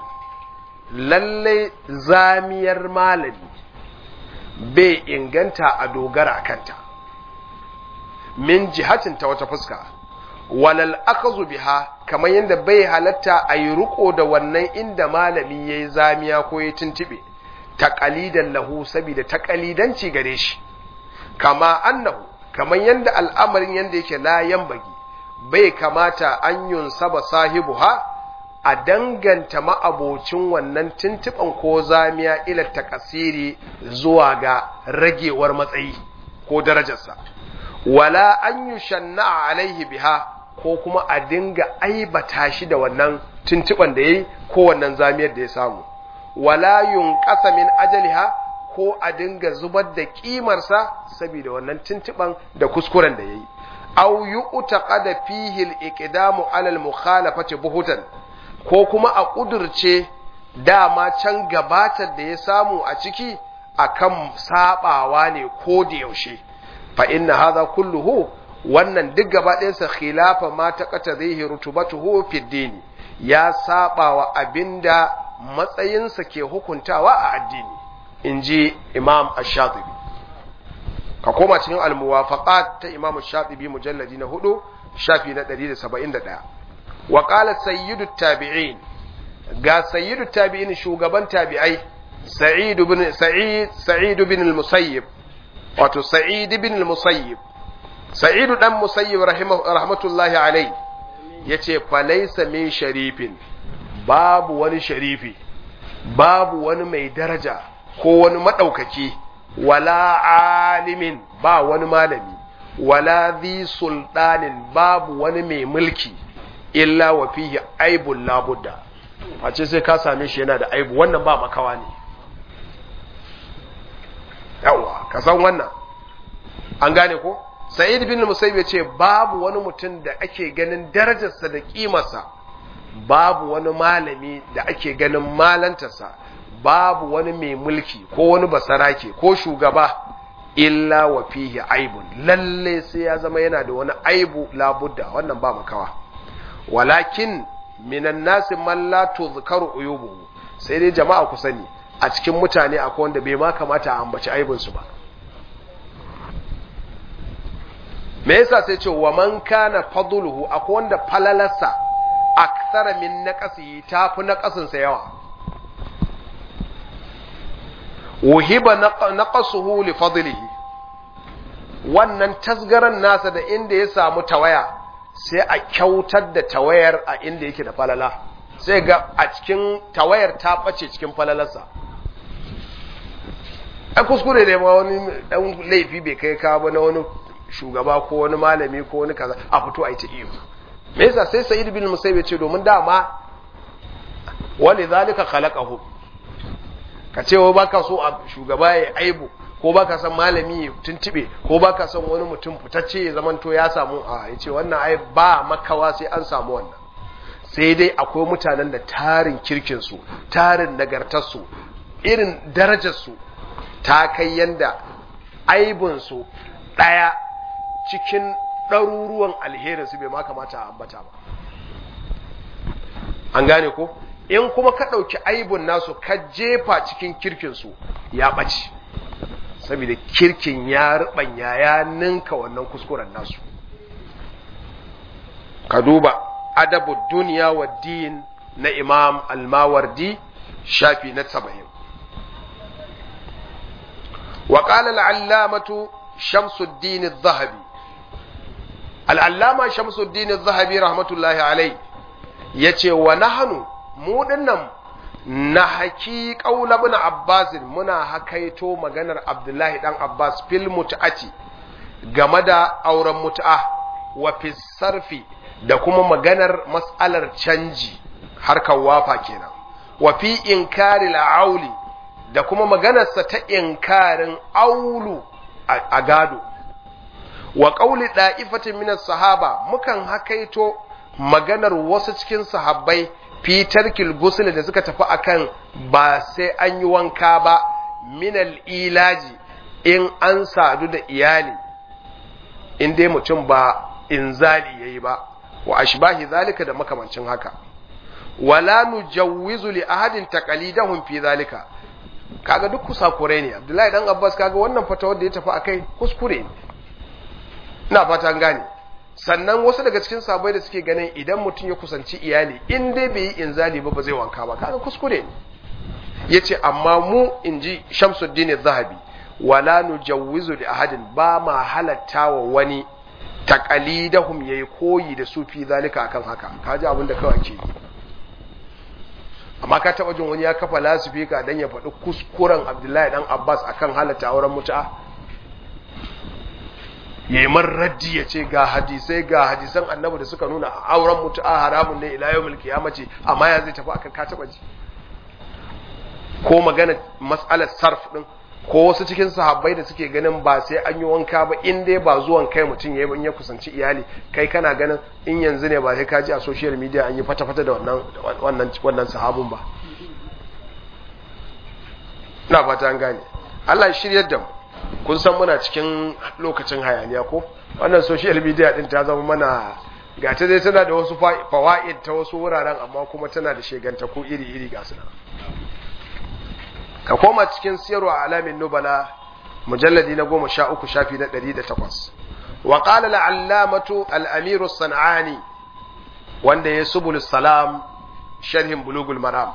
lalle zamiyar malami bai inganta a dogara kanta min jihatin ta wata fuska, walal akazu biha, kamar yadda bai halatta a yi riko da wannan inda malami ya yi zamiya ko ya tuntube, taƙalidan lahu saboda taƙalidanci gare shi, kama annahu, kamar yadda al'amarin yadda yake la yambagi, bai kamata an yunsaba sahibuha a danganta ma'abocin wannan tuntuban ko zamiya ila takasiri zuwa ga ragewar matsayi ko darajarsa, wala an yushanna alaihi biha, ko kuma a dinga aibata shi da wannan tuntuban da yayi ko wannan zamiyar da ya samu wala yunqasa min ajaliha ko a dinga zubar da kimarsa saboda wannan tuntuban da kuskuren da yayi aw yu'taqada fihi al-iqdamu ala al-mukhalafati buhutan ko kuma a kudurce dama can gabatar da ya samu a ciki akan sabawa ne ko da yaushe fa inna hadha kulluhu wannan duk gaba ɗayansa khilafa ma taqata zai rutubatuhu fi dini ya sabawa abinda matsayinsa ke hukuntawa a addini inji imam ash-shatibi ka koma cikin al-muwafaqat ta imam ash-shatibi mujalladi na hudu shafi na ɗari da saba'in da ɗaya wa qala sayyidu tabi'in ga sayyidu tabi'in shugaban tabi'ai sa'id ibn sa'id sa'id ibn al-musayyib wato sa'id ibn al-musayyib sa'id dan musayyib rahmatullahi alayhi yace falaysa min sharifin babu wani sharifi babu wani mai daraja ko wani madaukaki wala alimin ba wani malami wala dhi sultanin babu wani mai mulki illa wa fihi aibul labudda wace sai ka same shi yana da aibu wannan ba makawa ne yawa ka san wannan an gane ko sa'id bin musayyib ya ce babu wani mutum da ake ganin darajarsa da kimarsa babu wani malami da ake ganin malantarsa babu wani mai mulki ko wani basarake ko shugaba illa wa fihi aibun lalle sai ya zama yana da wani aibu labudda wannan ba makawa walakin minan nasi man la tuzkaru uyubuhu sai dai jama'a ku sani a cikin mutane akwai wanda bai ma kamata a ambaci aibinsu ba me yasa sai ce wa man kana fadluhu akwai wanda falalarsa akthara min naqasihi tafi naqasin sa yawa uhiba naqasuhu li fadlihi wannan tasgaran nasa da inda ya samu tawaya sai a kyautar da tawayar a inda yake da falala sai ga a cikin tawayar ta bace cikin falalarsa a kuskure da ma wani dan laifi bai kai ka ba na wani shugaba ko wani malami ko wani kaza a fito a yi ta iyo me yasa sai sa'id bin musayyib ya ce domin dama wali zalika khalaqahu ka ce wai baka so a shugaba ya aibu ko baka san malami ya tuntube ko baka san wani mutum fitacce ya zamanto ya samu a yace wannan ai ba makawa sai an samu wannan sai dai akwai mutanen da tarin kirkin su tarin nagartar su irin darajar su ta kai yanda aibun su daya cikin ɗaruruwan alherin su bai ma kamata a ambata ba an gane ko in kuma ka ɗauki aibun nasu ka jefa cikin kirkinsu ya ɓace saboda kirkin ya ruɓanya ya ninka wannan kuskuren nasu ka duba adabu duniya wa din na imam almawardi shafi na saba'in wa qala al-allamatu shamsuddin adh-dhahabi al-allama shamsuddin adh-dhahabi rahmatullahi alayhi yace wa nahnu mu dinnan na haki qaula ibn abbas muna hakaito maganar abdullahi dan abbas fil mut'ati game da auren mut'a wa fi sarfi da kuma maganar mas'alar canji harkar wafa kenan wa fi inkari al-auli da kuma maganarsa ta inkarin aulu a gado wa qauli da'ifatin min as-sahaba mukan hakaito maganar wasu cikin sahabbai fi tarkil ghusl da suka tafi akan ba sai an yi wanka ba minal ilaji in an sadu da iyali in dai mutum ba inzali yayi ba wa ashbahi zalika da makamancin haka wala nujawwizu li ahadin taqalidahum fi zalika kaga duk kusakurai ne Abdullahi dan Abbas kaga wannan fatawar da ya tafi akai kuskure ne ina fata an gane sannan wasu daga cikin sahabbai da suke ganin idan mutum ya kusanci iyali in dai bai yi inzali ba ba zai wanka ba kaga kuskure ne yace amma mu inji Shamsuddin Az-Zahabi wala nujawwizu li ahadin ba ma halatta wa wani taqalidahum yayi koyi da su fi zalika akan haka kaji abin da kawai ke amma ka taba jin wani ya kafa lasifika dan ya faɗi kuskuren Abdullahi dan Abbas akan halatta auren mutu'a yayi man raddi ya ce ga hadisai ga hadisan annabi da suka nuna auren mutu'a haramun ne ila yawmil qiyamati amma ya zai tafi akan ka taba ji ko magana mas'alar sarf din ko wasu cikin sahabbai da suke ganin ba sai an yi wanka ba in dai ba zuwan kai mutum yayi in ya kusanci iyali kai kana ganin in yanzu ne ba sai ka ji a social media an yi fata-fata da wannan wannan wannan sahabun ba ina fata an gane Allah ya shiryar da mu kun san muna cikin lokacin hayaniya ko wannan social media din ta zama mana ga ta dai tana da wasu fawaid ta wasu wuraren amma kuma tana da sheganta ko iri-iri ga su ka koma cikin siyarwa alamin nubala mujalladi na goma sha uku shafi na ɗari da takwas wa qala al-allamatu al-amiru sanani wanda ya subul salam sharhin bulugul maram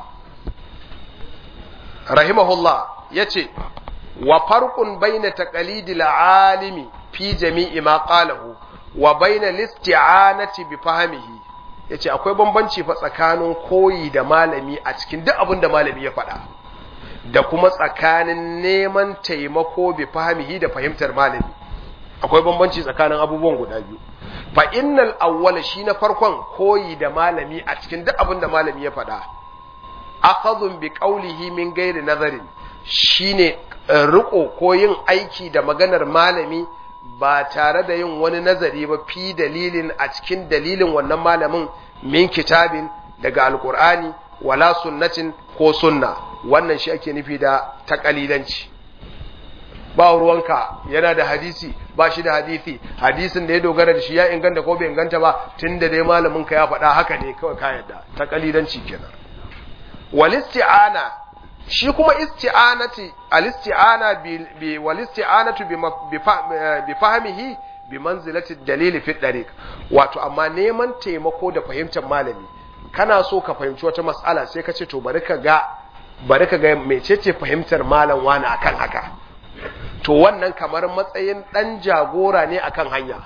rahimahullah yace wa farqun bayna taqalidil alimi fi jami'i ma qalahu wa bayna listi'anati bi fahmihi yace akwai bambanci fa tsakanin koyi da malami a cikin duk abin da malami ya faɗa da kuma tsakanin neman taimako bi fahmihi da fahimtar malami akwai bambanci tsakanin abubuwan guda biyu fa innal awwala shi na farkon koyi da malami a cikin duk abin da malami ya faɗa akhadhun bi qawlihi min ghairi nazarin shine riko ko yin aiki da maganar malami ba tare da yin wani nazari ba fi dalilin a cikin dalilin wannan malamin min kitabin daga alqur'ani wala sunnatin ko sunna wannan shi ake nufi da takalidanci ba ruwanka yana da hadisi ba shi da hadisi hadisin da ya dogara da shi ya inganta ko bai inganta ba tunda dai malamin ka ya faɗa haka ne kawai ka yarda takalidanci kenan wal isti'ana shi kuma isti'anati al-isti'ana bi wal isti'anatu bi fahmihi bi manzilati dalili fi dariq wato amma neman taimako da fahimtar malami kana so ka fahimci wata mas'ala sai ka ce to bari ka ga bari ka ga mecece fahimtar malam wani akan haka to wannan kamar matsayin dan jagora ne akan hanya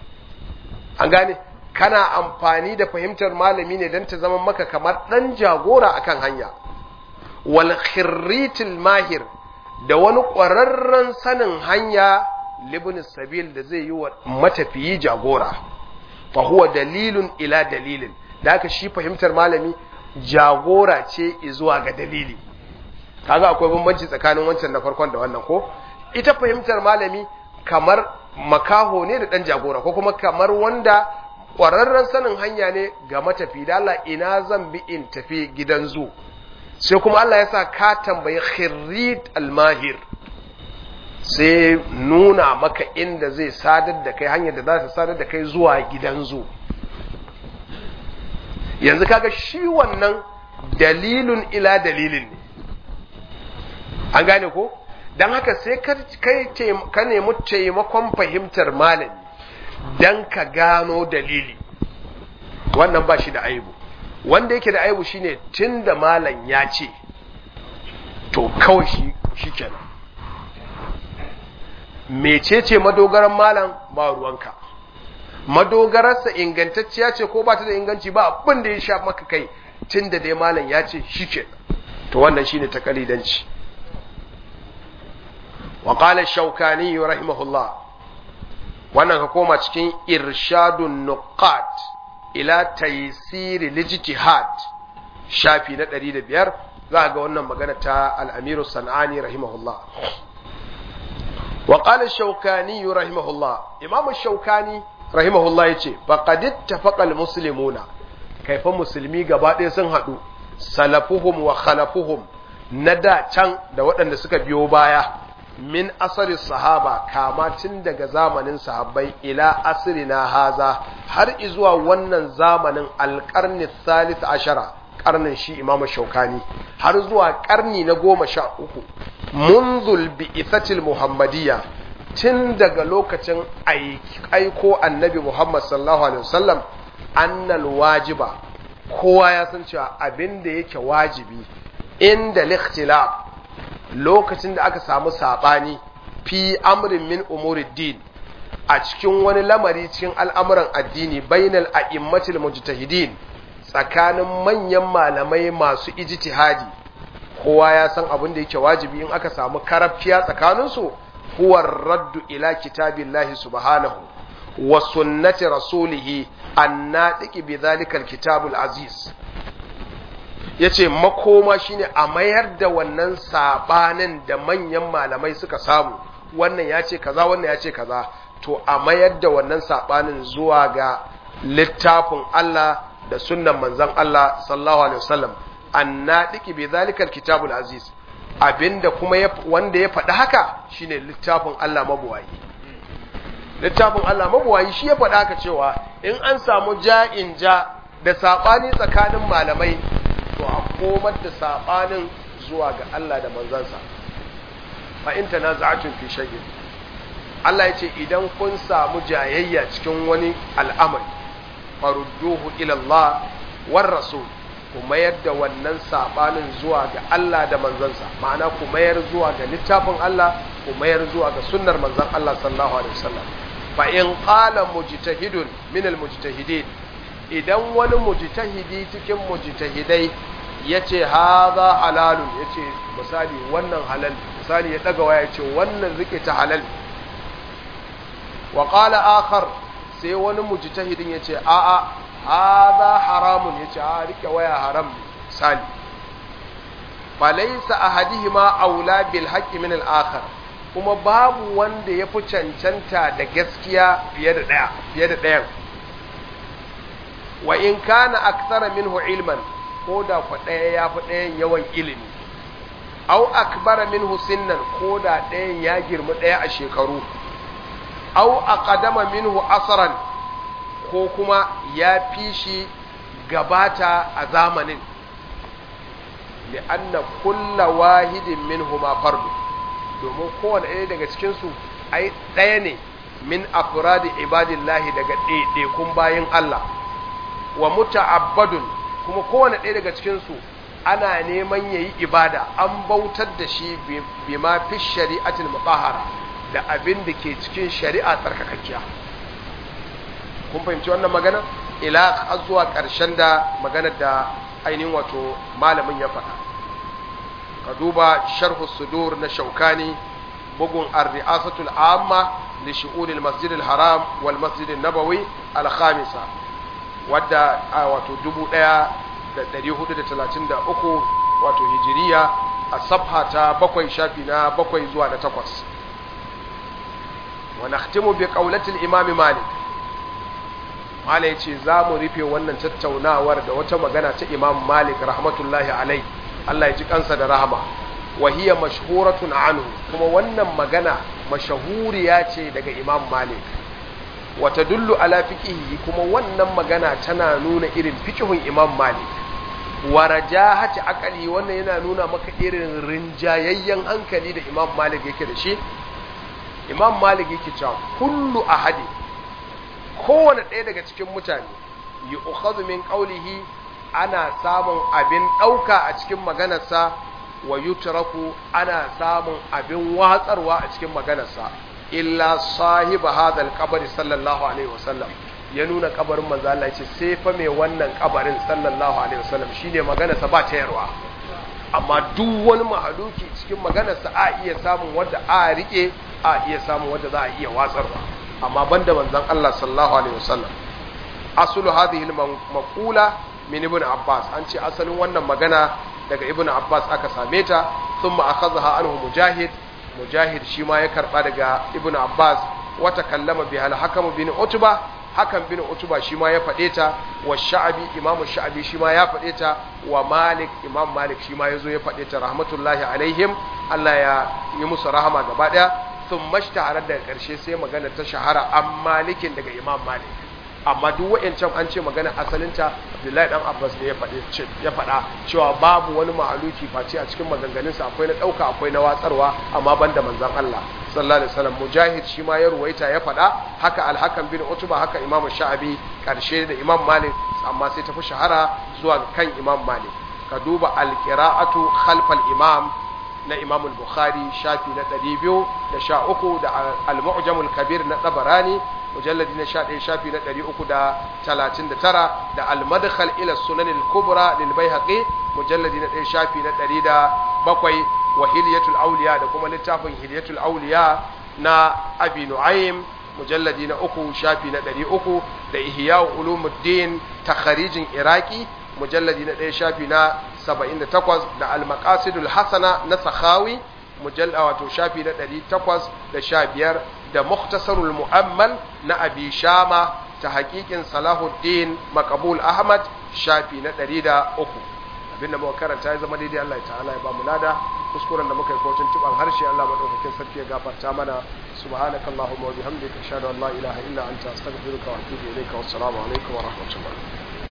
an gane kana amfani da fahimtar malami ne don ta zama maka kamar dan jagora akan hanya wal khirritil mahir da wani ƙwararren sanin hanya libin sabil da zai yi wa matafiyi jagora fa huwa dalilun ila dalilin da haka shi fahimtar malami jagora ce zuwa ga dalili kaga akwai bambanci tsakanin wancan da farkon da wannan ko ita fahimtar malami kamar makaho ne da dan jagora ko kuma kamar wanda ƙwararren sanin hanya ne ga matafi da Allah ina zan bi in tafi gidan zu sai kuma Allah ya sa ka tambayi khirrit almahir sai nuna maka inda zai sadar da kai hanyar da za ta sadar da kai zuwa gidan zu yanzu kaga shi wannan dalilun ila dalilin ne an gane ko dan haka sai ka ka nemi taimakon fahimtar malami dan ka gano dalili wannan ba shi da aibu wanda yake da aibu shine tunda malam ya ce to kawai shi shikenan mecece madogaran malam ba ruwanka madogararsa ingantacciya ce ko ba ta da inganci ba abin da ya sha maka kai tunda dai malam ya ce shikenan to wannan shine takalidanci wa qala ash-shawkani rahimahullah wannan ka koma cikin irshadun nuqat ila taysir lijtihad shafi na ɗari da biyar za ga wannan magana ta al-amir as-sanani rahimahullah wa qala ash-shawkani rahimahullah imam ash-shawkani rahimahullah yace faqad ittafaqa al-muslimuna kaifa musulmi gaba ɗaya sun hadu salafuhum wa khalafuhum nada can da waɗanda suka biyo baya min asari sahaba kama tun daga zamanin sahabbai ila asrina haza har izuwa wannan zamanin alƙarni thalith ashara ƙarnin shi imamu shaukani har zuwa ƙarni na goma sha uku munzul bi'ithatil muhammadiyya tun daga lokacin aiko annabi muhammad sallallahu alaihi wasallam annal wajiba kowa ya san cewa abin da yake wajibi inda likhtilaf lokacin da aka samu saɓani fi amrin min umuriddin a cikin wani lamari cikin al'amuran addini bainal a'immatil mujtahidin tsakanin manyan malamai masu ijtihadi kowa ya san abin da yake wajibi in aka samu karafciya tsakaninsu huwa ar-radd ila kitabillahi subhanahu wa sunnati rasulih an-natiqi bi dhalika al-kitab al-aziz. yace makoma shine a mayar da wannan sabanin da manyan malamai suka samu, wannan yace kaza wannan yace kaza, to a mayar da wannan sabanin zuwa ga littafin Allah da sunnan manzon Allah sallallahu alaihi wasallam, annadiki bi zalikal kitabul aziz. Abinda kuma ya, wanda ya faɗi haka shine littafin Allah mabuwayi. Littafin Allah mabuwayi shi ya faɗi haka cewa in an samu ja'in ja da sabani tsakanin malamai, to a komar da sabanin zuwa ga Allah da manzansa. Fa in tanaza'atun fi shay'in, Allah ya ce idan kun samu jayayya cikin wani al'amari, farudduhu ila Allah war rasul, ku mayar da wannan sabanin zuwa ga Allah da manzansa, ma'ana ku mayar zuwa ga littafin Allah, ku mayar zuwa ga sunnar manzon Allah sallallahu alaihi wasallam. Fa in qala mujtahidun min al mujtahidin, idan wani mujtahidi cikin mujtahidai yace hadha halalun, yace misali wannan halal, misali ya daga waya yace wannan rike ta halal, wa qala akhar, sai wani mujtahidin yace a a hadha haramun, yace a rike waya haram misali, falaysa ahadihima aula bil haqqi min al akhar, kuma babu wanda yafi cancanta da gaskiya fiye da daya fiye da dayan. Wa in kana akthara minhu ilman, ko da kwa daya yafi dayan yawan ilimi, aw akbara minhu sinnan, ko da dayan ya girma daya a shekaru, aw aqdama minhu asran, ko kuma ya fi shi gabata a zamanin, li'anna kulla wahidin minhuma fardu, domin kowane ɗaya daga cikinsu ai ɗaya ne min afradi ibadillahi, daga ɗaiɗaikun bayin Allah, wa muta'abbadun, kuma kowane ɗaya daga cikinsu ana neman yayi ibada, an bautar da shi bima fi shari'atil mutahhara, da abin da ke cikin shari'a tsarkakakkiya. Kun fahimci wannan magana? Ila zuwa ƙarshen da maganar da ainihin wato malamin ya faɗa. Ka duba sharhu sudur na Shaukani, bugun ar-ri'asatul amma li shu'un al-masjid al-haram wal masjid an-nabawi al-khamisa, wadda wato dubu ɗaya da ɗari hudu da talatin da uku wato hijiriya, a safha ta bakwai shafi na bakwai zuwa na takwas. Wa nakhtimu bi qawlati al-imam Malik. Malik yace za mu rufe wannan tattaunawar da wata magana ta Imam Malik rahmatullahi alai, Allah ya ji kansa da rahama. Wa hiya mashhuratun anhu, kuma wannan magana mashahuriya ce daga Imam Malik. Wa tadullu ala fiqhihi, kuma wannan magana tana nuna irin fiqhun Imam Malik. Wa rajahati aqli, wannan yana nuna maka irin rinjayayyen hankali da Imam Malik yake da shi. Imam Malik yake cewa kullu ahadi, kowane ɗaya daga cikin mutane, yi ukhadhu min qawlihi, ana samun abin ɗauka a cikin maganarsa, wa yutraku, ana samun abin watsarwa a cikin maganarsa, illa sahiba hadha al-qabr sallallahu alaihi wasallam. Ya nuna kabarin manzo Allah, yace sai fa mai wannan kabarin sallallahu alaihi wasallam shine maganarsa ba tayarwa, amma duk wani mahaluki cikin maganarsa a iya samun wanda a rike, a iya samun wanda za a iya watsarwa, amma banda manzon Allah sallallahu alaihi wasallam. Aslu hadhihi al-maqula min ibn Abbas, an ce asalin wannan magana daga ibn Abbas aka same ta, thumma akhadha anhu Mujahid, Mujahid shi ma ya karba daga ibn Abbas, wa takallama biha al-Hakam bin Utba, Hakam bin Utba shi ma ya fade ta, wa Sha'bi, Imam Sha'bi shi ma ya fade ta, wa Malik, Imam Malik shi ma yazo ya fade ta rahmatullahi alaihim, Allah ya yi musu rahama gaba daya. Sun mashtaharar daga ƙarshe sai magana ta shahara an Malikin daga Imam Malik, amma duk wa'ancan an ce magana asalinta Abdullahi dan Abbas ne ya faɗa cewa babu wani mahaluki face a cikin maganganunsa akwai na ɗauka akwai na watsarwa, amma banda manzon Allah sallallahu alaihi wasallam. Mujahid shi ma ya ruwaita ya faɗa haka, al-Hakam bin Utba haka, Imam Sha'bi, ƙarshe da Imam Malik, amma sai tafi shahara zuwa kan Imam Malik. Ka duba al-qira'atu khalfal imam na Imam al-Bukhari shafi na ɗari biyu da sha uku, da al-Mu'jam al-Kabir na Tabarani mujalladi na sha ɗaya shafi na ɗari uku da talatin da tara, da al-Madkhal ila Sunan al-Kubra lil Baihaqi mujalladi na ɗaya shafi na ɗari da bakwai, wa Hilyatul Awliya, da kuma littafin Hilyatul Awliya na Abi Nu'aym mujalladi na uku shafi na ɗari uku da Ihya Ulumuddin takharijin Iraki mujalladi na ɗaya shafi na saba'in da takwas da Al-Maqasidul Hasana na Sakhawi mujalla wato shafi na ɗari takwas da sha biyar da Mukhtasarul Mu'ammal na Abi Shama ta haƙiƙin Salahuddin Maqbul Ahmad shafi na ɗari da uku. Abinda muka karanta ya zama daidai Allah ta'ala ya ba mu lada, kuskuren da muka yi ko tuntuban harshe Allah madaukakin sarki ya gafarta mana. Subhanakallahumma wa bihamdika ashhadu an la ilaha illa anta astaghfiruka wa atubu ilayka. Wassalamu alaikum wa rahmatullah.